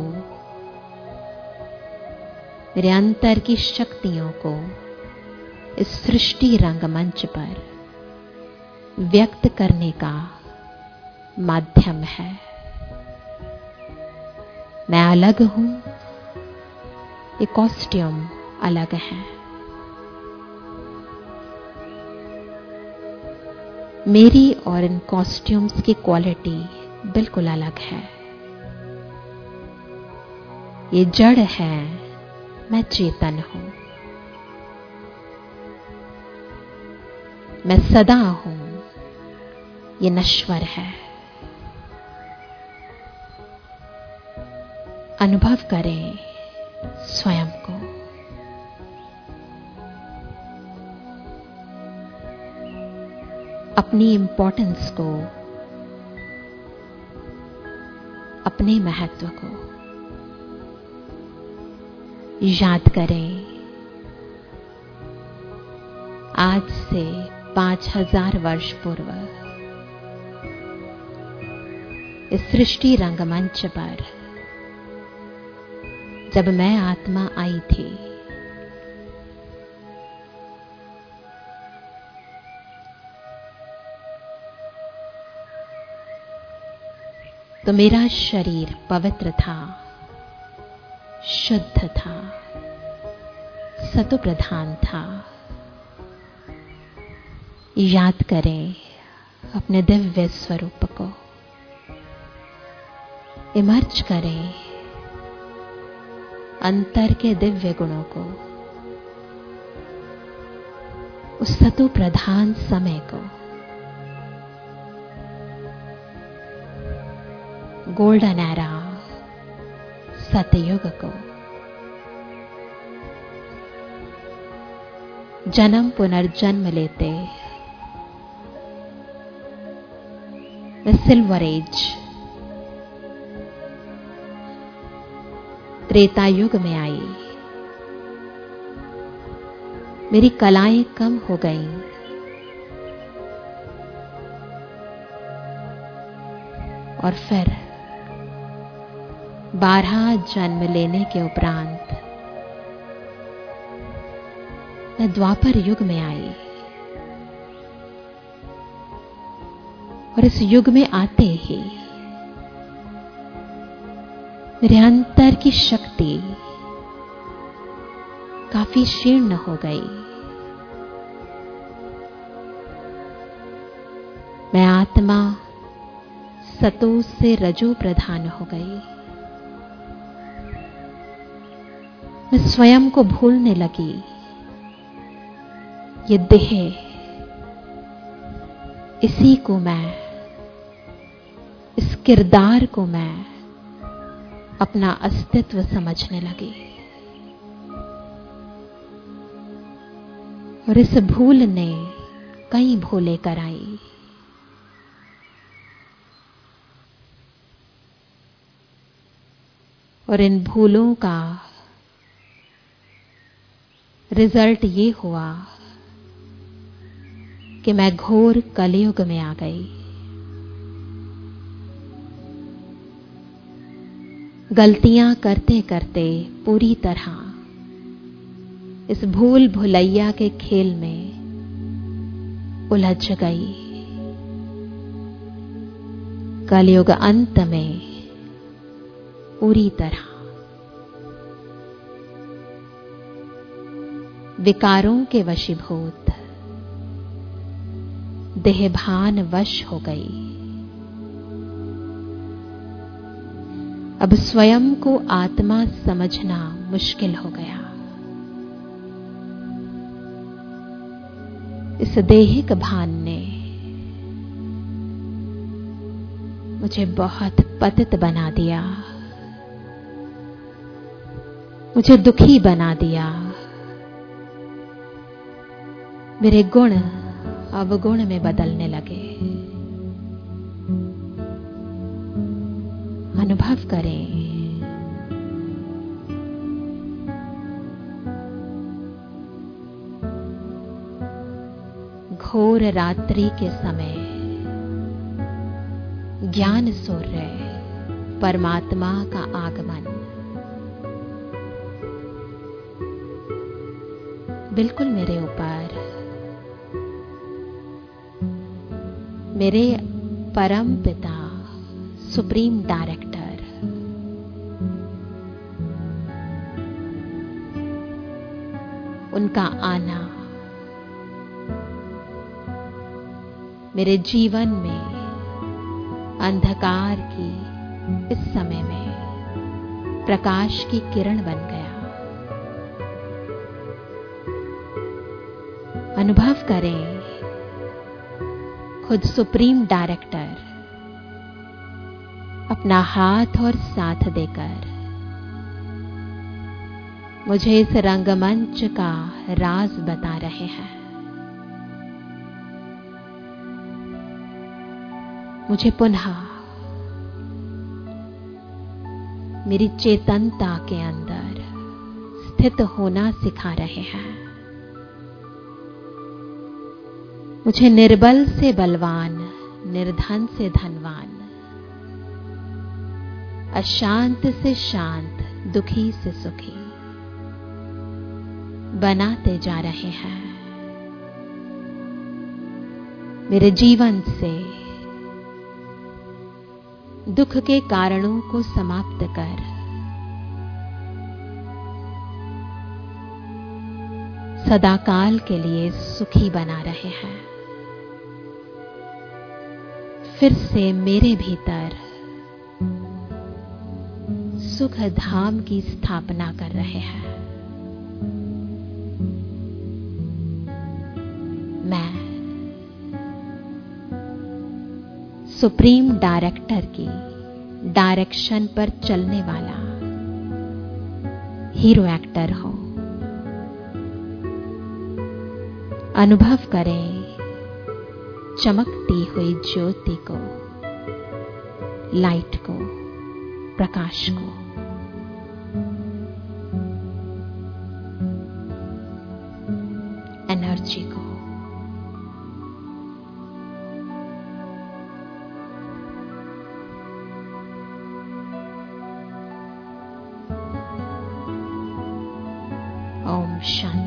Speaker 1: मेरे अंतर की शक्तियों को इस सृष्टि रंगमंच पर व्यक्त करने का माध्यम है। मैं अलग हूं, ये कॉस्ट्यूम अलग है। मेरी और इन कॉस्ट्यूम्स की क्वालिटी बिल्कुल अलग है। ये जड़ है, मैं चेतन हूं। मैं सदा हूं, ये नश्वर है। अनुभव करें स्वयं को। अपनी इंपॉर्टेंस को, अपने महत्व को याद करें। आज से 5000 वर्ष पूर्व इस सृष्टि रंगमंच पर जब मैं आत्मा आई थी, तो मेरा शरीर पवित्र था, शुद्ध था, सतो प्रधान था। याद करें अपने दिव्य स्वरूप को। इमर्ज करें अंतर के दिव्य गुणों को, उस सतो प्रधान समय को। गोल्डन एरा, सतयुग को। जन्म पुनर्जन्म लेते मैं सिल्वर एज, त्रेता युग में आई। मेरी कलाएं कम हो गईं, और फिर 12 जन्म लेने के उपरांत मैं द्वापर युग में आई। और इस युग में आते ही मेरे अंतर की शक्ति काफी क्षीण हो गई। मैं आत्मा सतो से रजो प्रधान हो गई। मैं स्वयं को भूलने लगी। ये देह, इसी को मैं, इस किरदार को मैं अपना अस्तित्व समझने लगी। और इस भूल ने कई भूले कराई। और इन भूलों का रिजल्ट ये हुआ कि मैं घोर कलयुग में आ गई। गलतियां करते करते पूरी तरह इस भूल भुलैया के खेल में उलझ गई। कलयुग अंत में पूरी तरह विकारों के वशीभूत देहभान वश हो गई। अब स्वयं को आत्मा समझना मुश्किल हो गया। इस देहिक भान ने मुझे बहुत पतित बना दिया, मुझे दुखी बना दिया। मेरे गुण अवगुण में बदलने लगे। अनुभव करें, घोर रात्रि के समय ज्ञान सूर्य परमात्मा का आगमन बिल्कुल मेरे ऊपर, मेरे परम पिता सुप्रीम डायरेक्टर उनका आना मेरे जीवन में अंधकार की इस समय में प्रकाश की किरण बन गया। अनुभव करें, खुद सुप्रीम डायरेक्टर अपना हाथ और साथ देकर मुझे इस रंगमंच का राज बता रहे हैं। मुझे पुनः मेरी चेतनता के अंदर स्थित होना सिखा रहे हैं। मुझे निर्बल से बलवान, निर्धन से धनवान, अशांत से शांत, दुखी से सुखी बनाते जा रहे हैं। मेरे जीवन से दुख के कारणों को समाप्त कर सदाकाल के लिए सुखी बना रहे हैं। फिर से मेरे भीतर सुख धाम की स्थापना कर रहे हैं। मैं सुप्रीम डायरेक्टर की डायरेक्शन पर चलने वाला हीरो एक्टर हूं। अनुभव करें चमकती हुई ज्योति को, लाइट को, प्रकाश को। एनर्जी को। ओम शांति।